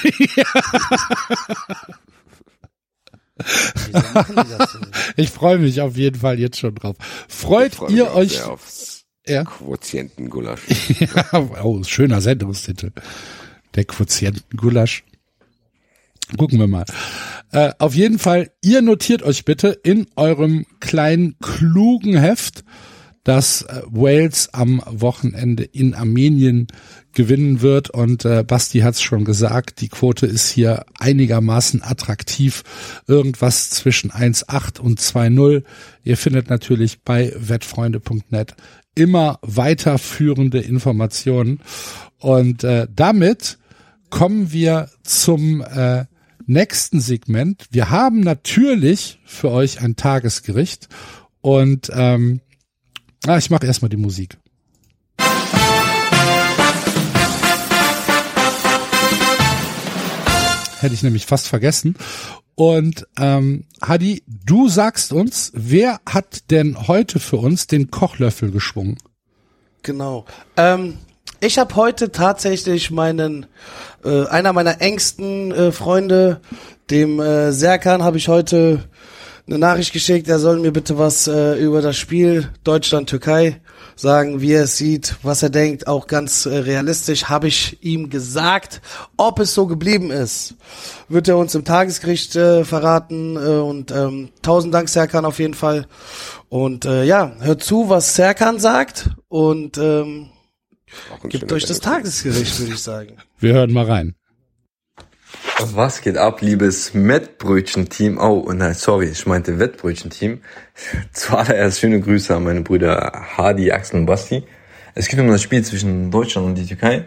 Wieso machen die das denn? Ich freue mich auf jeden Fall jetzt schon drauf. Freut Ich freu mich ihr auch euch? sehr aufs Ja. Quotientengulasch. Ja, oh, schöner Sendungstitel. Der Quotientengulasch. Gucken wir mal. Äh, auf jeden Fall, ihr notiert euch bitte in eurem kleinen, klugen Heft, dass äh, Wales am Wochenende in Armenien gewinnen wird. Und äh, Basti hat's schon gesagt, die Quote ist hier einigermaßen attraktiv. Irgendwas zwischen eins Komma acht und zwei Komma null. Ihr findet natürlich bei wettfreunde punkt net immer weiterführende Informationen. Und äh, damit kommen wir zum äh, nächsten Segment. Wir haben natürlich für euch ein Tagesgericht. Und ähm, ah, ich mache erstmal die Musik. Hätte ich nämlich fast vergessen. Und ähm, Hadi, du sagst uns, wer hat denn heute für uns den Kochlöffel geschwungen? Genau. Ähm, ich habe heute tatsächlich meinen, äh, einer meiner engsten äh, Freunde, dem äh, Serkan, habe ich heute eine Nachricht geschickt, er soll mir bitte was äh, über das Spiel Deutschland-Türkei sagen, wie er es sieht, was er denkt, auch ganz äh, realistisch, habe ich ihm gesagt. Ob es so geblieben ist, wird er uns im Tagesgericht äh, verraten äh, und ähm, tausend Dank Serkan auf jeden Fall. Und äh, ja, hört zu, was Serkan sagt und ähm, gebt euch das Tagesgericht, würde ich sagen. Wir hören mal rein. Was geht ab, liebes Mettbrötchen-Team? Oh, nein, sorry, ich meinte Wettbrötchen-Team. Zuallererst schöne Grüße an meine Brüder Hadi, Axel und Basti. Es geht um das Spiel zwischen Deutschland und die Türkei.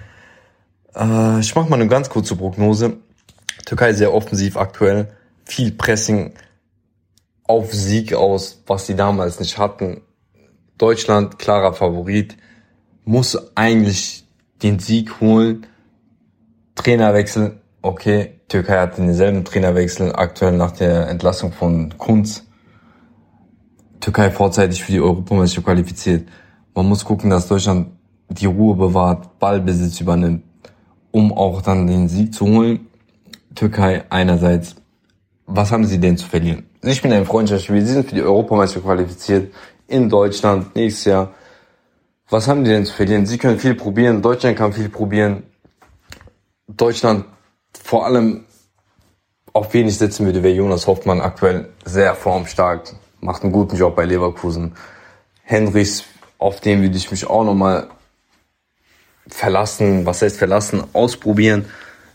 Äh, ich mache mal eine ganz kurze Prognose. Türkei sehr offensiv aktuell, viel Pressing auf Sieg aus, was die damals nicht hatten. Deutschland, klarer Favorit, muss eigentlich den Sieg holen. Trainerwechsel. Okay, Türkei hat denselben Trainerwechsel aktuell nach der Entlassung von Kunz. Türkei vorzeitig für die Europameisterschaft qualifiziert. Man muss gucken, dass Deutschland die Ruhe bewahrt, Ballbesitz übernimmt, um auch dann den Sieg zu holen. Türkei einerseits, was haben sie denn zu verlieren? Ich bin ein Freundschaftsspiel, sie sind für die Europameisterschaft qualifiziert in Deutschland nächstes Jahr. Was haben die denn zu verlieren? Sie können viel probieren, Deutschland kann viel probieren. Deutschland vor allem auf wenig setzen würde, wäre Jonas Hoffmann aktuell sehr formstark, macht einen guten Job bei Leverkusen. Henrichs, auf den würde ich mich auch nochmal verlassen, was heißt verlassen, ausprobieren.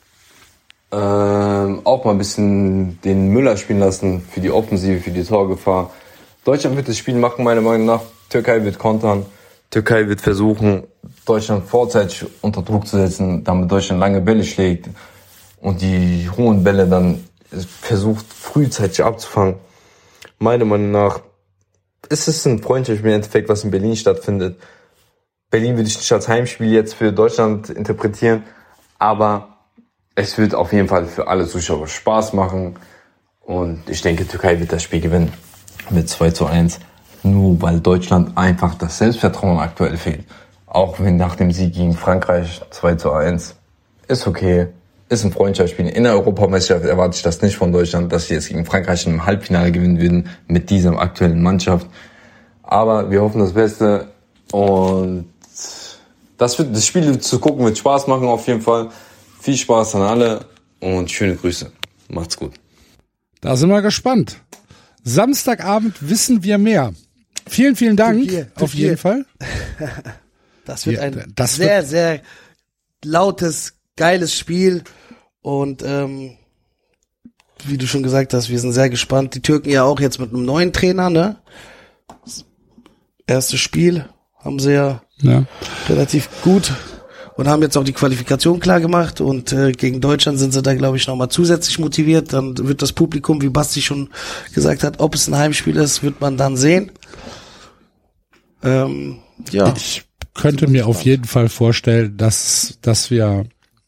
Ähm, auch mal ein bisschen den Müller spielen lassen für die Offensive, für die Torgefahr. Deutschland wird das Spiel machen, meiner Meinung nach. Türkei wird kontern. Türkei wird versuchen, Deutschland vorzeitig unter Druck zu setzen, damit Deutschland lange Bälle schlägt und die hohen Bälle dann versucht, frühzeitig abzufangen. Meiner Meinung nach ist es ein Freundschaftsspiel im Endeffekt, was in Berlin stattfindet. Berlin würde ich nicht als Heimspiel jetzt für Deutschland interpretieren, aber es wird auf jeden Fall für alle Zuschauer Spaß machen und ich denke, Türkei wird das Spiel gewinnen mit zwei zu eins. Nur weil Deutschland einfach das Selbstvertrauen aktuell fehlt. Auch wenn nach dem Sieg gegen Frankreich zwei zu eins ist okay, ist ein Freundschaftsspiel. In der Europameisterschaft erwarte ich das nicht von Deutschland, dass sie jetzt gegen Frankreich im Halbfinale gewinnen würden mit dieser aktuellen Mannschaft. Aber wir hoffen das Beste und das, wird, das Spiel zu gucken wird Spaß machen auf jeden Fall. Viel Spaß an alle und schöne Grüße. Macht's gut. Da sind wir gespannt. Samstagabend wissen wir mehr. Vielen, vielen Dank. Türkei, auf Türkei. jeden Fall. Das wird Ja, ein das sehr, wird- sehr lautes, geiles Spiel. Und ähm, wie du schon gesagt hast, wir sind sehr gespannt. Die Türken ja auch jetzt mit einem neuen Trainer, ne? Erstes Spiel. Haben sie ja, Ja. relativ gut und haben jetzt auch die Qualifikation klar gemacht und äh, gegen Deutschland sind sie da, glaube ich, nochmal zusätzlich motiviert. Dann wird das Publikum, wie Basti schon gesagt hat, ob es ein Heimspiel ist, wird man dann sehen. Ähm, ja. Ich könnte mir auf jeden Fall vorstellen, dass, dass wir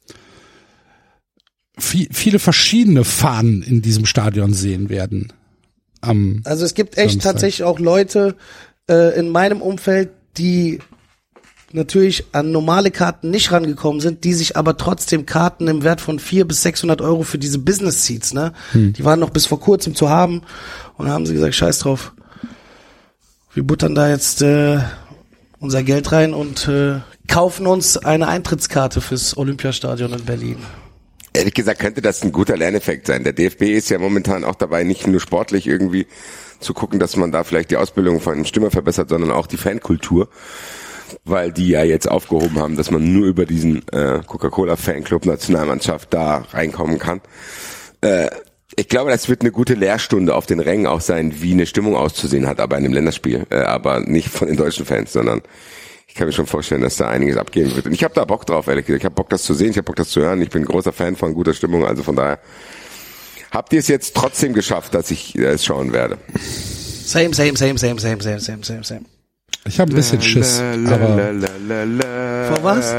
viel, viele verschiedene Fahnen in diesem Stadion sehen werden. Am Also es gibt echt Samstag. tatsächlich auch Leute äh, in meinem Umfeld, die natürlich an normale Karten nicht rangekommen sind, die sich aber trotzdem Karten im Wert von vierhundert bis sechshundert Euro für diese Business Seats, ne? Hm. Die waren noch bis vor kurzem zu haben und dann haben sie gesagt, scheiß drauf. Wir buttern da jetzt äh, unser Geld rein und äh, kaufen uns eine Eintrittskarte fürs Olympiastadion in Berlin. Ehrlich gesagt könnte das ein guter Lerneffekt sein. Der D F B ist ja momentan auch dabei, nicht nur sportlich irgendwie zu gucken, dass man da vielleicht die Ausbildung von einem Stürmer verbessert, sondern auch die Fankultur, weil die ja jetzt aufgehoben haben, dass man nur über diesen äh, Coca-Cola-Fanclub Nationalmannschaft da reinkommen kann. Äh, ich glaube, das wird eine gute Lehrstunde auf den Rängen auch sein, wie eine Stimmung auszusehen hat, aber in einem Länderspiel, äh, aber nicht von den deutschen Fans, sondern ich kann mir schon vorstellen, dass da einiges abgehen wird. Und ich habe da Bock drauf, ehrlich gesagt. Ich habe Bock, das zu sehen, ich habe Bock, das zu hören. Ich bin ein großer Fan von guter Stimmung, also von daher habt ihr es jetzt trotzdem geschafft, dass ich äh, es schauen werde. Same, same, same, same, same, same, same, same, same. Ich habe ein bisschen Schiss, aber Vor was?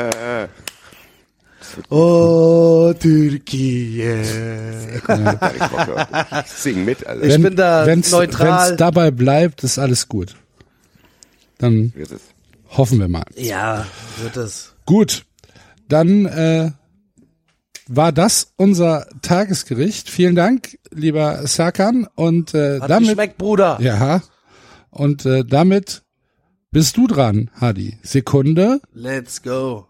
Oh, Türkei. Ich sing mit, also. Ich bin da wenn's, neutral. wenn's dabei bleibt, ist alles gut. Dann Wird es. hoffen wir mal. Ja, wird es. Gut, dann äh, war das unser Tagesgericht. Vielen Dank, lieber Serkan. Und äh, Hat damit, geschmeckt, Bruder. ja, und äh, damit bist du dran, Hadi. Sekunde. Let's go.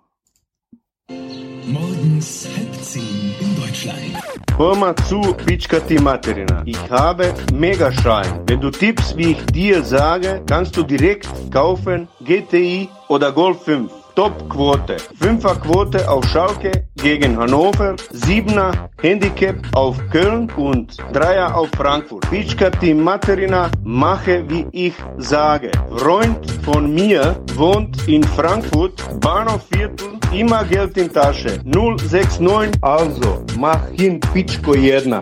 Morgens halb zehn in Deutschland. Hör mal zu, Pitschka die Materina. Ich habe Megaschein. Wenn du tippst, wie ich dir sage, kannst du direkt kaufen G T I oder Golf fünf. Top-Quote. Fünfer-Quote auf Schalke gegen Hannover, Siebener Handicap auf Köln und Dreier auf Frankfurt. Pitschka die Materina, mache wie ich sage. Freund von mir wohnt in Frankfurt, Bahnhofviertel, immer Geld in Tasche. null sechs neun, also mach hin Pitschko jedna.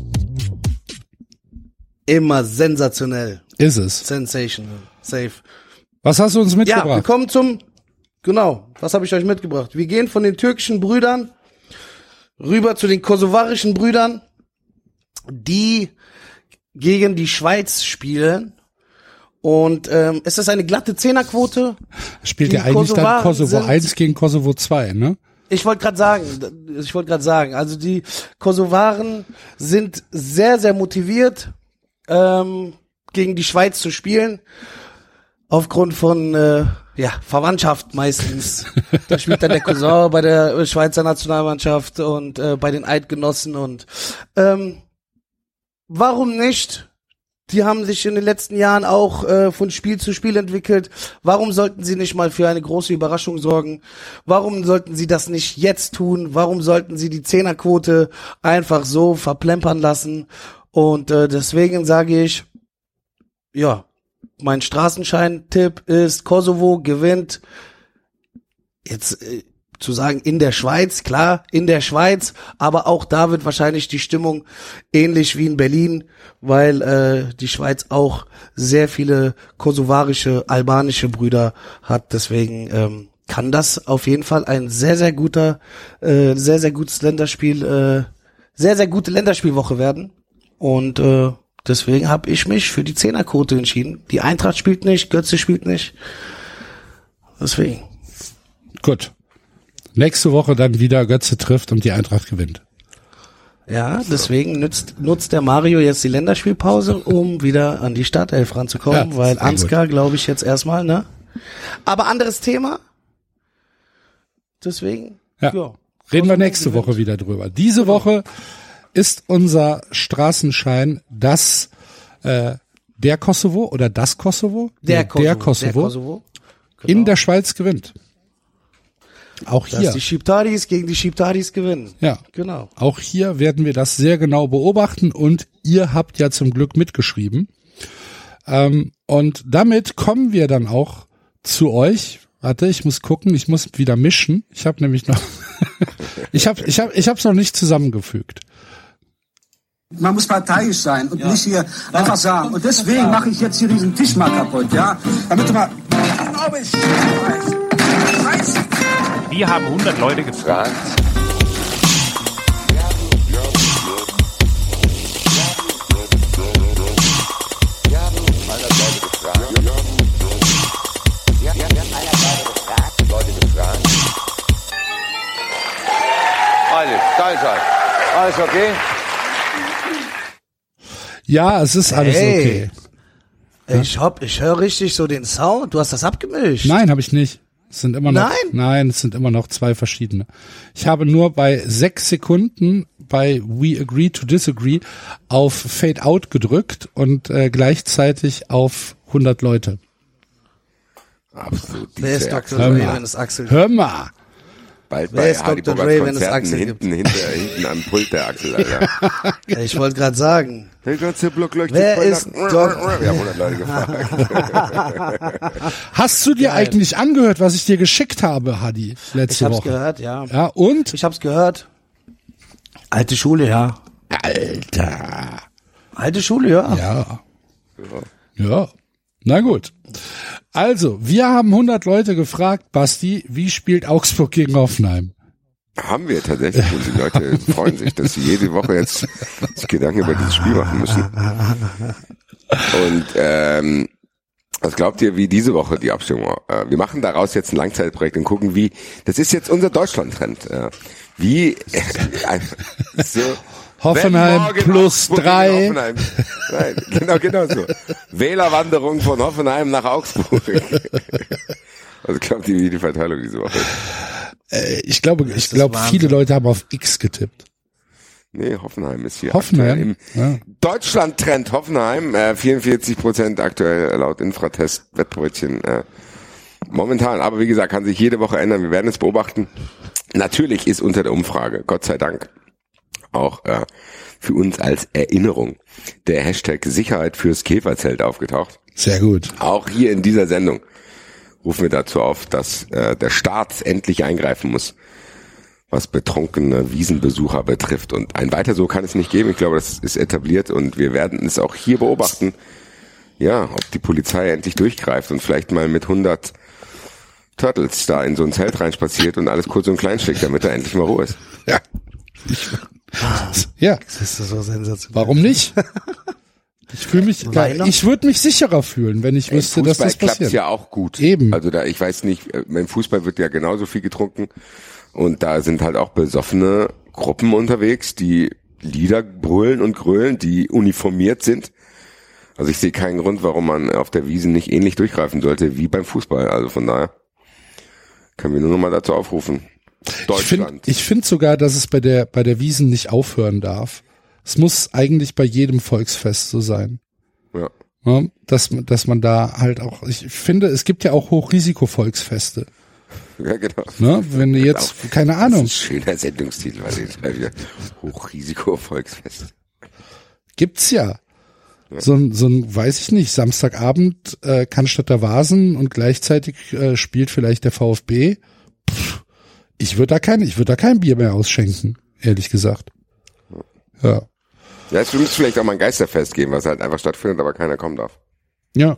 Immer sensationell. Ist es. Sensational. Safe. Was hast du uns Ja, wir mitgebracht? kommen zum, genau, was habe ich euch mitgebracht? Wir gehen von den türkischen Brüdern rüber zu den kosovarischen Brüdern, die gegen die Schweiz spielen. Und ähm, es ist eine glatte Zehnerquote. Spielt die ja eigentlich dann Kosovaren Kosovo sind- eins gegen Kosovo zwei, ne? Ich wollte gerade sagen, ich wollte gerade sagen, also die Kosovaren sind sehr, sehr motiviert, ähm, gegen die Schweiz zu spielen. Aufgrund von äh, ja Verwandtschaft meistens. Da spielt dann der Cousin bei der Schweizer Nationalmannschaft und äh, bei den Eidgenossen und ähm, warum nicht? Die haben sich in den letzten Jahren auch äh, von Spiel zu Spiel entwickelt. Warum sollten sie nicht mal für eine große Überraschung sorgen? Warum sollten sie das nicht jetzt tun? Warum sollten sie die Zehnerquote einfach so verplempern lassen? Und äh, deswegen sage ich, ja, mein Straßenschein-Tipp ist, Kosovo gewinnt, jetzt äh, zu sagen, in der Schweiz, klar, in der Schweiz, aber auch da wird wahrscheinlich die Stimmung ähnlich wie in Berlin, weil äh, die Schweiz auch sehr viele kosovarische, albanische Brüder hat, deswegen ähm, kann das auf jeden Fall ein sehr, sehr guter, äh, sehr, sehr gutes Länderspiel, äh, sehr, sehr gute Länderspielwoche werden und äh, deswegen habe ich mich für die Zehnerquote entschieden. Die Eintracht spielt nicht, Götze spielt nicht. Deswegen. Gut. Nächste Woche dann wieder Götze trifft und die Eintracht gewinnt. Ja, deswegen nutzt, nutzt der Mario jetzt die Länderspielpause, um wieder an die Startelf ranzukommen, Ja, weil sehr Ansgar, glaube ich, jetzt erstmal, ne? Aber anderes Thema. Deswegen, Ja. ja. Reden wir nächste Woche wieder drüber. Diese Woche ist unser Straßenschein das äh, der Kosovo oder das Kosovo? Der Nee, Kosovo. Der Kosovo, Der Kosovo. in der Schweiz gewinnt. Auch Dass hier. die Schiptaris gegen die Schiptaris gewinnen. Ja. Genau. Auch hier werden wir das sehr genau beobachten und ihr habt ja zum Glück mitgeschrieben. Ähm, und damit kommen wir dann auch zu euch. Warte, ich muss gucken, ich muss wieder mischen. Ich habe nämlich noch, ich habe, ich habe, ich habe es noch nicht zusammengefügt. Man muss parteiisch sein und ja. nicht hier einfach sagen. Und deswegen mache ich jetzt hier diesen Tisch mal kaputt, ja, damit du mal. Wir haben hundert Leute gefragt. Alles, da ist er. Alles okay? Ja, es ist alles Hey. okay. Ja? Ich hab, ich höre richtig so den Sound. Du hast das abgemischt. Nein, habe ich nicht. Es sind immer noch, Nein? nein, es sind immer noch zwei verschiedene. Ich habe nur bei sechs Sekunden bei We Agree to Disagree auf Fade Out gedrückt und äh, gleichzeitig auf hundert Leute. Absolut. Wer ist diese Doktor Hör Dre, mal. wenn es Axel? Hör mal. Bald Wer bei ist Doktor Hardy Dre, Boggers wenn es Konzerten Axel hinten, hinter, hinten am Pult der Axel, Alter. Ja, ich wollte gerade sagen. Der ganze Block leuchtet Wer bei ist Nacht. Dok- Wir haben hundert Leute gefragt. Hast du dir eigentlich angehört, was ich dir geschickt habe, Hadi, Ich letzte hab's Woche? gehört, ja. Ja, und? Ich hab's gehört. Alte Schule, ja. Alter. Alte Schule, ja. Ja. Ja. Na gut. Also, wir haben hundert Leute gefragt, Basti, wie spielt Augsburg gegen Hoffenheim? Haben wir tatsächlich. Und die Leute freuen sich, dass sie jede Woche jetzt sich Gedanken über dieses Spiel machen müssen. Und ähm, was glaubt ihr, wie diese Woche die Abstimmung? Äh, wir machen daraus jetzt ein Langzeitprojekt und gucken, wie, das ist jetzt unser Deutschland-Trend. Äh, wie äh, so, Hoffenheim plus Augsburg drei. gegen Hoffenheim. Nein, genau, genau so. Wählerwanderung von Hoffenheim nach Augsburg. Also glaubt ihr, wie die Verteilung diese Woche ist? Äh, ich glaube, ich ist glaube, Wahnsinn. viele Leute haben auf X getippt. Nee, Hoffenheim ist hier Hoffenheim? aktuell im Ja. Deutschland-Trend Hoffenheim, äh, vierundvierzig Prozent aktuell laut Infratest Wettbrötchen. Äh, momentan, aber wie gesagt, kann sich jede Woche ändern. Wir werden es beobachten. Natürlich ist unter der Umfrage, Gott sei Dank, auch äh, für uns als Erinnerung der Hashtag Sicherheit fürs Käferzelt aufgetaucht. Sehr gut. Auch hier in dieser Sendung rufen wir dazu auf, dass äh, der Staat endlich eingreifen muss, was betrunkene Wiesenbesucher betrifft. Und ein weiter so kann es nicht geben. Ich glaube, das ist etabliert und wir werden es auch hier beobachten, ja, ob die Polizei endlich durchgreift und vielleicht mal mit hundert Turtles da in so ein Zelt reinspaziert und alles kurz und klein schlägt, damit da endlich mal Ruhe ist. Ja. Ich, ja. Das ist so sensationell. Warum nicht? Ich fühle mich, Weihnachten? ich würde mich sicherer fühlen, wenn ich wüsste, Im dass Fußball das klappt passiert. ja auch gut. Eben. Also da, ich weiß nicht, äh, im Fußball wird ja genauso viel getrunken und da sind halt auch besoffene Gruppen unterwegs, die Lieder brüllen und grölen, die uniformiert sind. Also ich sehe keinen Grund, warum man auf der Wiesn nicht ähnlich durchgreifen sollte wie beim Fußball. Also von daher können wir nur noch mal dazu aufrufen. Deutschland. Ich finde ich find sogar, dass es bei der, bei der Wiesn nicht aufhören darf. Es muss eigentlich bei jedem Volksfest so sein. Ja. Ja, dass, dass man da halt auch, ich finde, es gibt ja auch Hochrisiko-Volksfeste. Ja, genau. Ne? Wenn du jetzt, keine Ahnung, Das ist ein schöner Sendungstitel, weil jetzt mal wieder Hochrisiko-Volksfest. gibt's ja. So ein, so ein, weiß ich nicht, Samstagabend äh, Cannstatter Vasen und gleichzeitig äh, spielt vielleicht der VfB. Pff, ich würde da kein, ich würde da kein Bier mehr ausschenken, ehrlich gesagt. Ja. Ja, es müsste vielleicht auch mal ein Geisterfest geben, was halt einfach stattfindet, aber keiner kommen darf. Ja.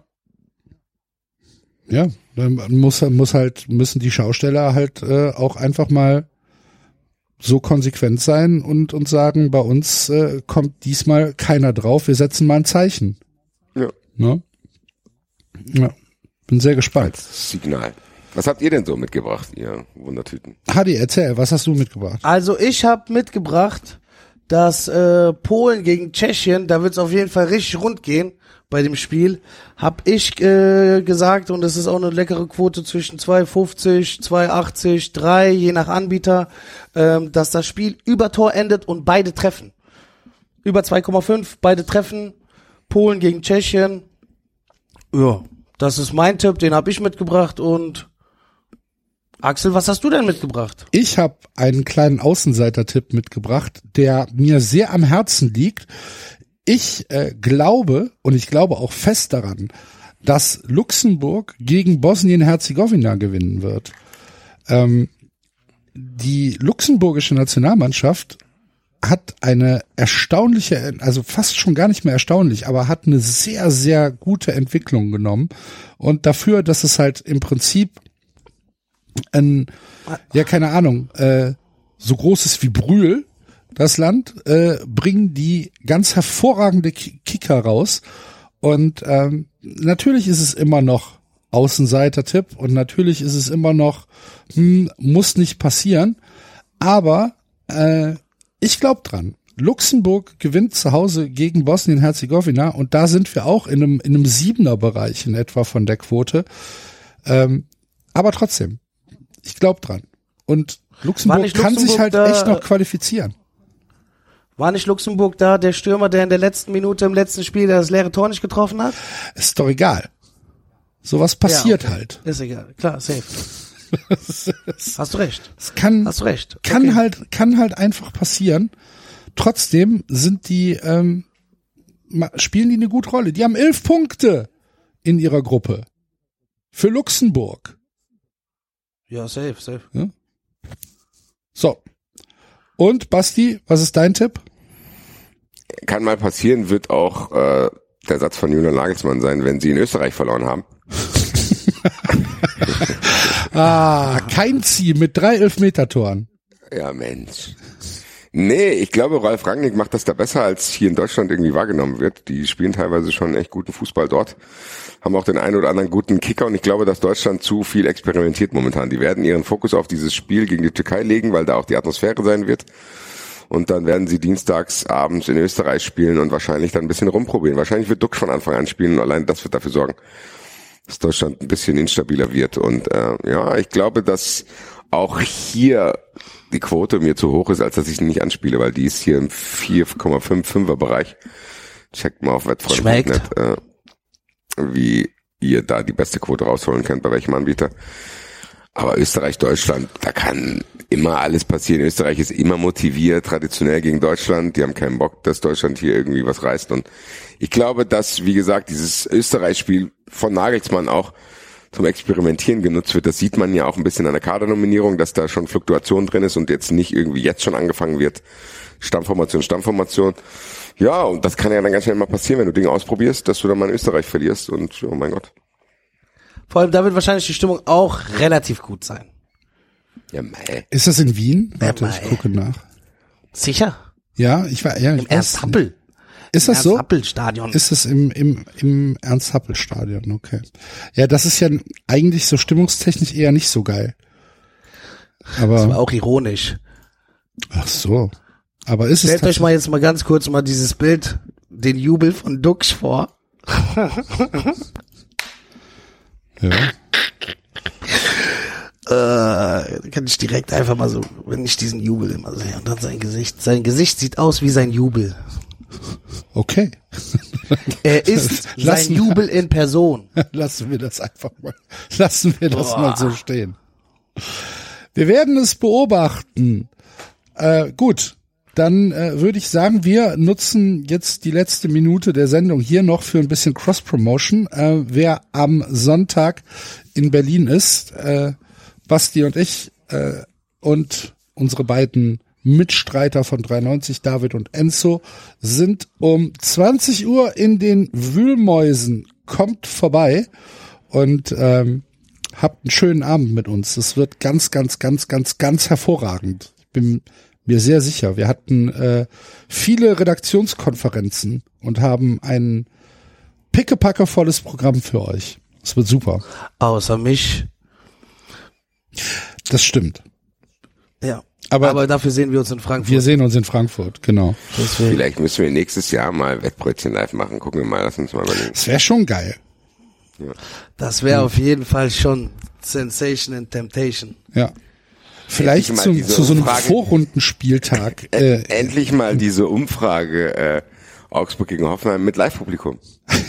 Ja, dann muss, muss halt, müssen die Schausteller halt äh, auch einfach mal so konsequent sein und, und sagen, bei uns äh, kommt diesmal keiner drauf, wir setzen mal ein Zeichen. Ja. Ne? Ja, bin sehr gespannt. Signal. Was habt ihr denn so mitgebracht, ihr Wundertüten? Hadi, erzähl, was hast du mitgebracht? Also ich habe mitgebracht, dass äh, Polen gegen Tschechien, da wird es auf jeden Fall richtig rund gehen bei dem Spiel, hab ich äh, gesagt, und es ist auch eine leckere Quote zwischen zwei fünfzig, zwei achtzig, drei, je nach Anbieter, ähm, dass das Spiel über Tor endet und beide treffen. Über zwei Komma fünf, beide treffen, Polen gegen Tschechien. Ja, das ist mein Tipp, den habe ich mitgebracht. Und Axel, was hast du denn mitgebracht? Ich habe einen kleinen Außenseiter-Tipp mitgebracht, der mir sehr am Herzen liegt. Ich äh, glaube, und ich glaube auch fest daran, dass Luxemburg gegen Bosnien-Herzegowina gewinnen wird. Ähm, die luxemburgische Nationalmannschaft hat eine erstaunliche, also fast schon gar nicht mehr erstaunlich, aber hat eine sehr, sehr gute Entwicklung genommen. Und dafür, dass es halt im Prinzip ein, ja, keine Ahnung, äh, so groß ist wie Brühl, das Land, äh, bringen die ganz hervorragende K- Kicker raus. Und ähm, natürlich ist es immer noch Außenseiter-Tipp und natürlich ist es immer noch, hm, muss nicht passieren. Aber äh, ich glaube dran. Luxemburg gewinnt zu Hause gegen Bosnien-Herzegowina und da sind wir auch in einem in einem Siebener-Bereich in etwa von der Quote. Ähm, aber trotzdem, ich glaube dran. Und Luxemburg nicht kann Luxemburg sich halt da, echt noch qualifizieren. War nicht Luxemburg da der Stürmer, der in der letzten Minute im letzten Spiel das leere Tor nicht getroffen hat? Ist doch egal. Sowas passiert ja, okay. halt. Ist egal. Klar, safe. Hast du recht. Es kann, Hast du recht. kann Okay. halt, kann halt einfach passieren. Trotzdem sind die, ähm, ma- spielen die eine gute Rolle. Die haben elf Punkte in ihrer Gruppe. Für Luxemburg. Ja, safe, safe. Ja? So. Und Basti, was ist dein Tipp? Kann mal passieren, wird auch äh, der Satz von Julian Nagelsmann sein, wenn sie in Österreich verloren haben. Ah, kein Ziel mit drei Elfmeter-Toren. Ja, Mensch. Nee, ich glaube, Ralf Rangnick macht das da besser, als hier in Deutschland irgendwie wahrgenommen wird. Die spielen teilweise schon echt guten Fußball dort, haben auch den einen oder anderen guten Kicker und ich glaube, dass Deutschland zu viel experimentiert momentan. Die werden ihren Fokus auf dieses Spiel gegen die Türkei legen, weil da auch die Atmosphäre sein wird. Und dann werden sie dienstags abends in Österreich spielen und wahrscheinlich dann ein bisschen rumprobieren. Wahrscheinlich wird Duck von Anfang an spielen und allein das wird dafür sorgen, dass Deutschland ein bisschen instabiler wird. Und äh, ja, ich glaube, dass auch hier die Quote mir zu hoch ist, als dass ich ihn nicht anspiele, weil die ist hier im vier Komma fünfundfünfer Bereich. Checkt mal auf wettfreund punkt net, äh, wie ihr da die beste Quote rausholen könnt, bei welchem Anbieter. Aber Österreich, Deutschland, da kann immer alles passieren. Österreich ist immer motiviert, traditionell gegen Deutschland. Die haben keinen Bock, dass Deutschland hier irgendwie was reißt. Und ich glaube, dass, wie gesagt, dieses Österreich-Spiel von Nagelsmann auch zum Experimentieren genutzt wird. Das sieht man ja auch ein bisschen an der Kadernominierung, dass da schon Fluktuation drin ist und jetzt nicht irgendwie jetzt schon angefangen wird. Stammformation, Stammformation. Ja, und das kann ja dann ganz schnell mal passieren, wenn du Dinge ausprobierst, dass du dann mal in Österreich verlierst und oh mein Gott. Vor allem, da wird wahrscheinlich die Stimmung auch relativ gut sein. Ja, mei. Ist das in Wien? Warte, Ja, ich mei. gucke nach. Sicher? Ja, ich war, ja, ich Im weiß. Ernst-Happel. Ist das so? Ernst-Happel-Stadion. Ist es im, im, im Ernst-Happel-Stadion, okay. Ja, das ist ja eigentlich so stimmungstechnisch eher nicht so geil. Das war Aber, auch ironisch. ach so. Aber ist es Stellt euch tatsächlich- mal jetzt mal ganz kurz mal dieses Bild, den Jubel von Dux vor. ja. Äh, kann ich direkt einfach mal so, wenn ich diesen Jubel immer sehe und dann sein Gesicht. Sein Gesicht sieht aus wie sein Jubel. Okay. Er ist Lassen- sein Jubel in Person. Lassen wir das einfach mal, lassen wir das Boah. mal so stehen. Wir werden es beobachten. Äh, gut. Dann äh, würde ich sagen, wir nutzen jetzt die letzte Minute der Sendung hier noch für ein bisschen Cross-Promotion. Äh, wer am Sonntag in Berlin ist, äh, Basti und ich äh, und unsere beiden Mitstreiter von dreiundneunzig, David und Enzo, sind um zwanzig Uhr in den Wühlmäusen. Kommt vorbei und ähm, habt einen schönen Abend mit uns. Das wird ganz, ganz, ganz, ganz, ganz hervorragend. Ich bin mir sehr sicher. Wir hatten äh, viele Redaktionskonferenzen und haben ein pickepackevolles Programm für euch. Es wird super. Außer mich. Das stimmt. Ja. Aber, Aber dafür sehen wir uns in Frankfurt. wir sehen uns in Frankfurt, genau. Deswegen. Vielleicht müssen wir nächstes Jahr mal Wettbrötchen live machen. Gucken wir mal, lass uns mal überlegen. Das wäre schon geil. Das wäre auf jeden Fall schon Sensation and Temptation. Ja. Vielleicht Endlich mal zum, diese zu so einem Umfrage. Vorrundenspieltag. Äh, Endlich mal diese Umfrage äh, Augsburg gegen Hoffenheim mit Live-Publikum.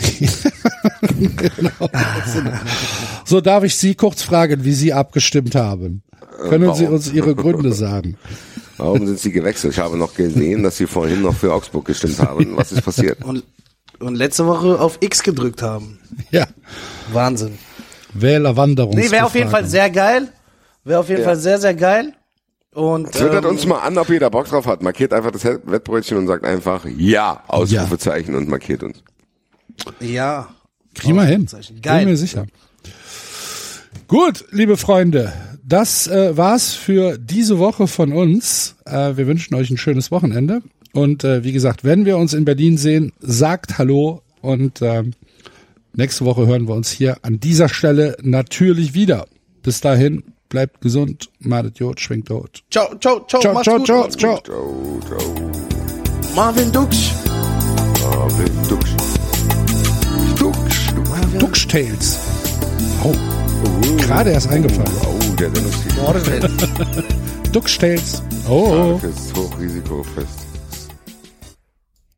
so darf ich Sie kurz fragen, wie Sie abgestimmt haben. Können warum? Sie uns Ihre Gründe sagen? Warum sind Sie gewechselt? Ich habe noch gesehen, dass Sie vorhin noch für Augsburg gestimmt haben. Was ist passiert? Und und letzte Woche auf X gedrückt haben. Ja. Wahnsinn. Wählerwanderung. Nee, wäre auf jeden Fall sehr geil. Wäre auf jeden Ja. Fall sehr, sehr geil. Und Twittert ähm, uns mal an, ob ihr da Bock drauf habt. Markiert einfach das Wettbrötchen und sagt einfach ja, Ausrufezeichen und markiert uns. Ja. Kriegen wir hin. Geil. Bin mir sicher. Gut, liebe Freunde, das äh, war's für diese Woche von uns. Äh, wir wünschen euch ein schönes Wochenende. Und äh, wie gesagt, wenn wir uns in Berlin sehen, sagt Hallo. Und äh, nächste Woche hören wir uns hier an dieser Stelle natürlich wieder. Bis dahin, bleibt gesund, madet Jod, schwingt Jod. Ciao, ciao, ciao, Ciao, macht's ciao, gut, ciao, macht's ciao. gut. Ciao, ciao. Marvin Duksch. Marvin Duksch. Duksch. Duckstales. Oh, gerade erst eingefallen. Oh, der Sendungstitel. Duckstales. Oh. Schade fürs Hochrisikofest.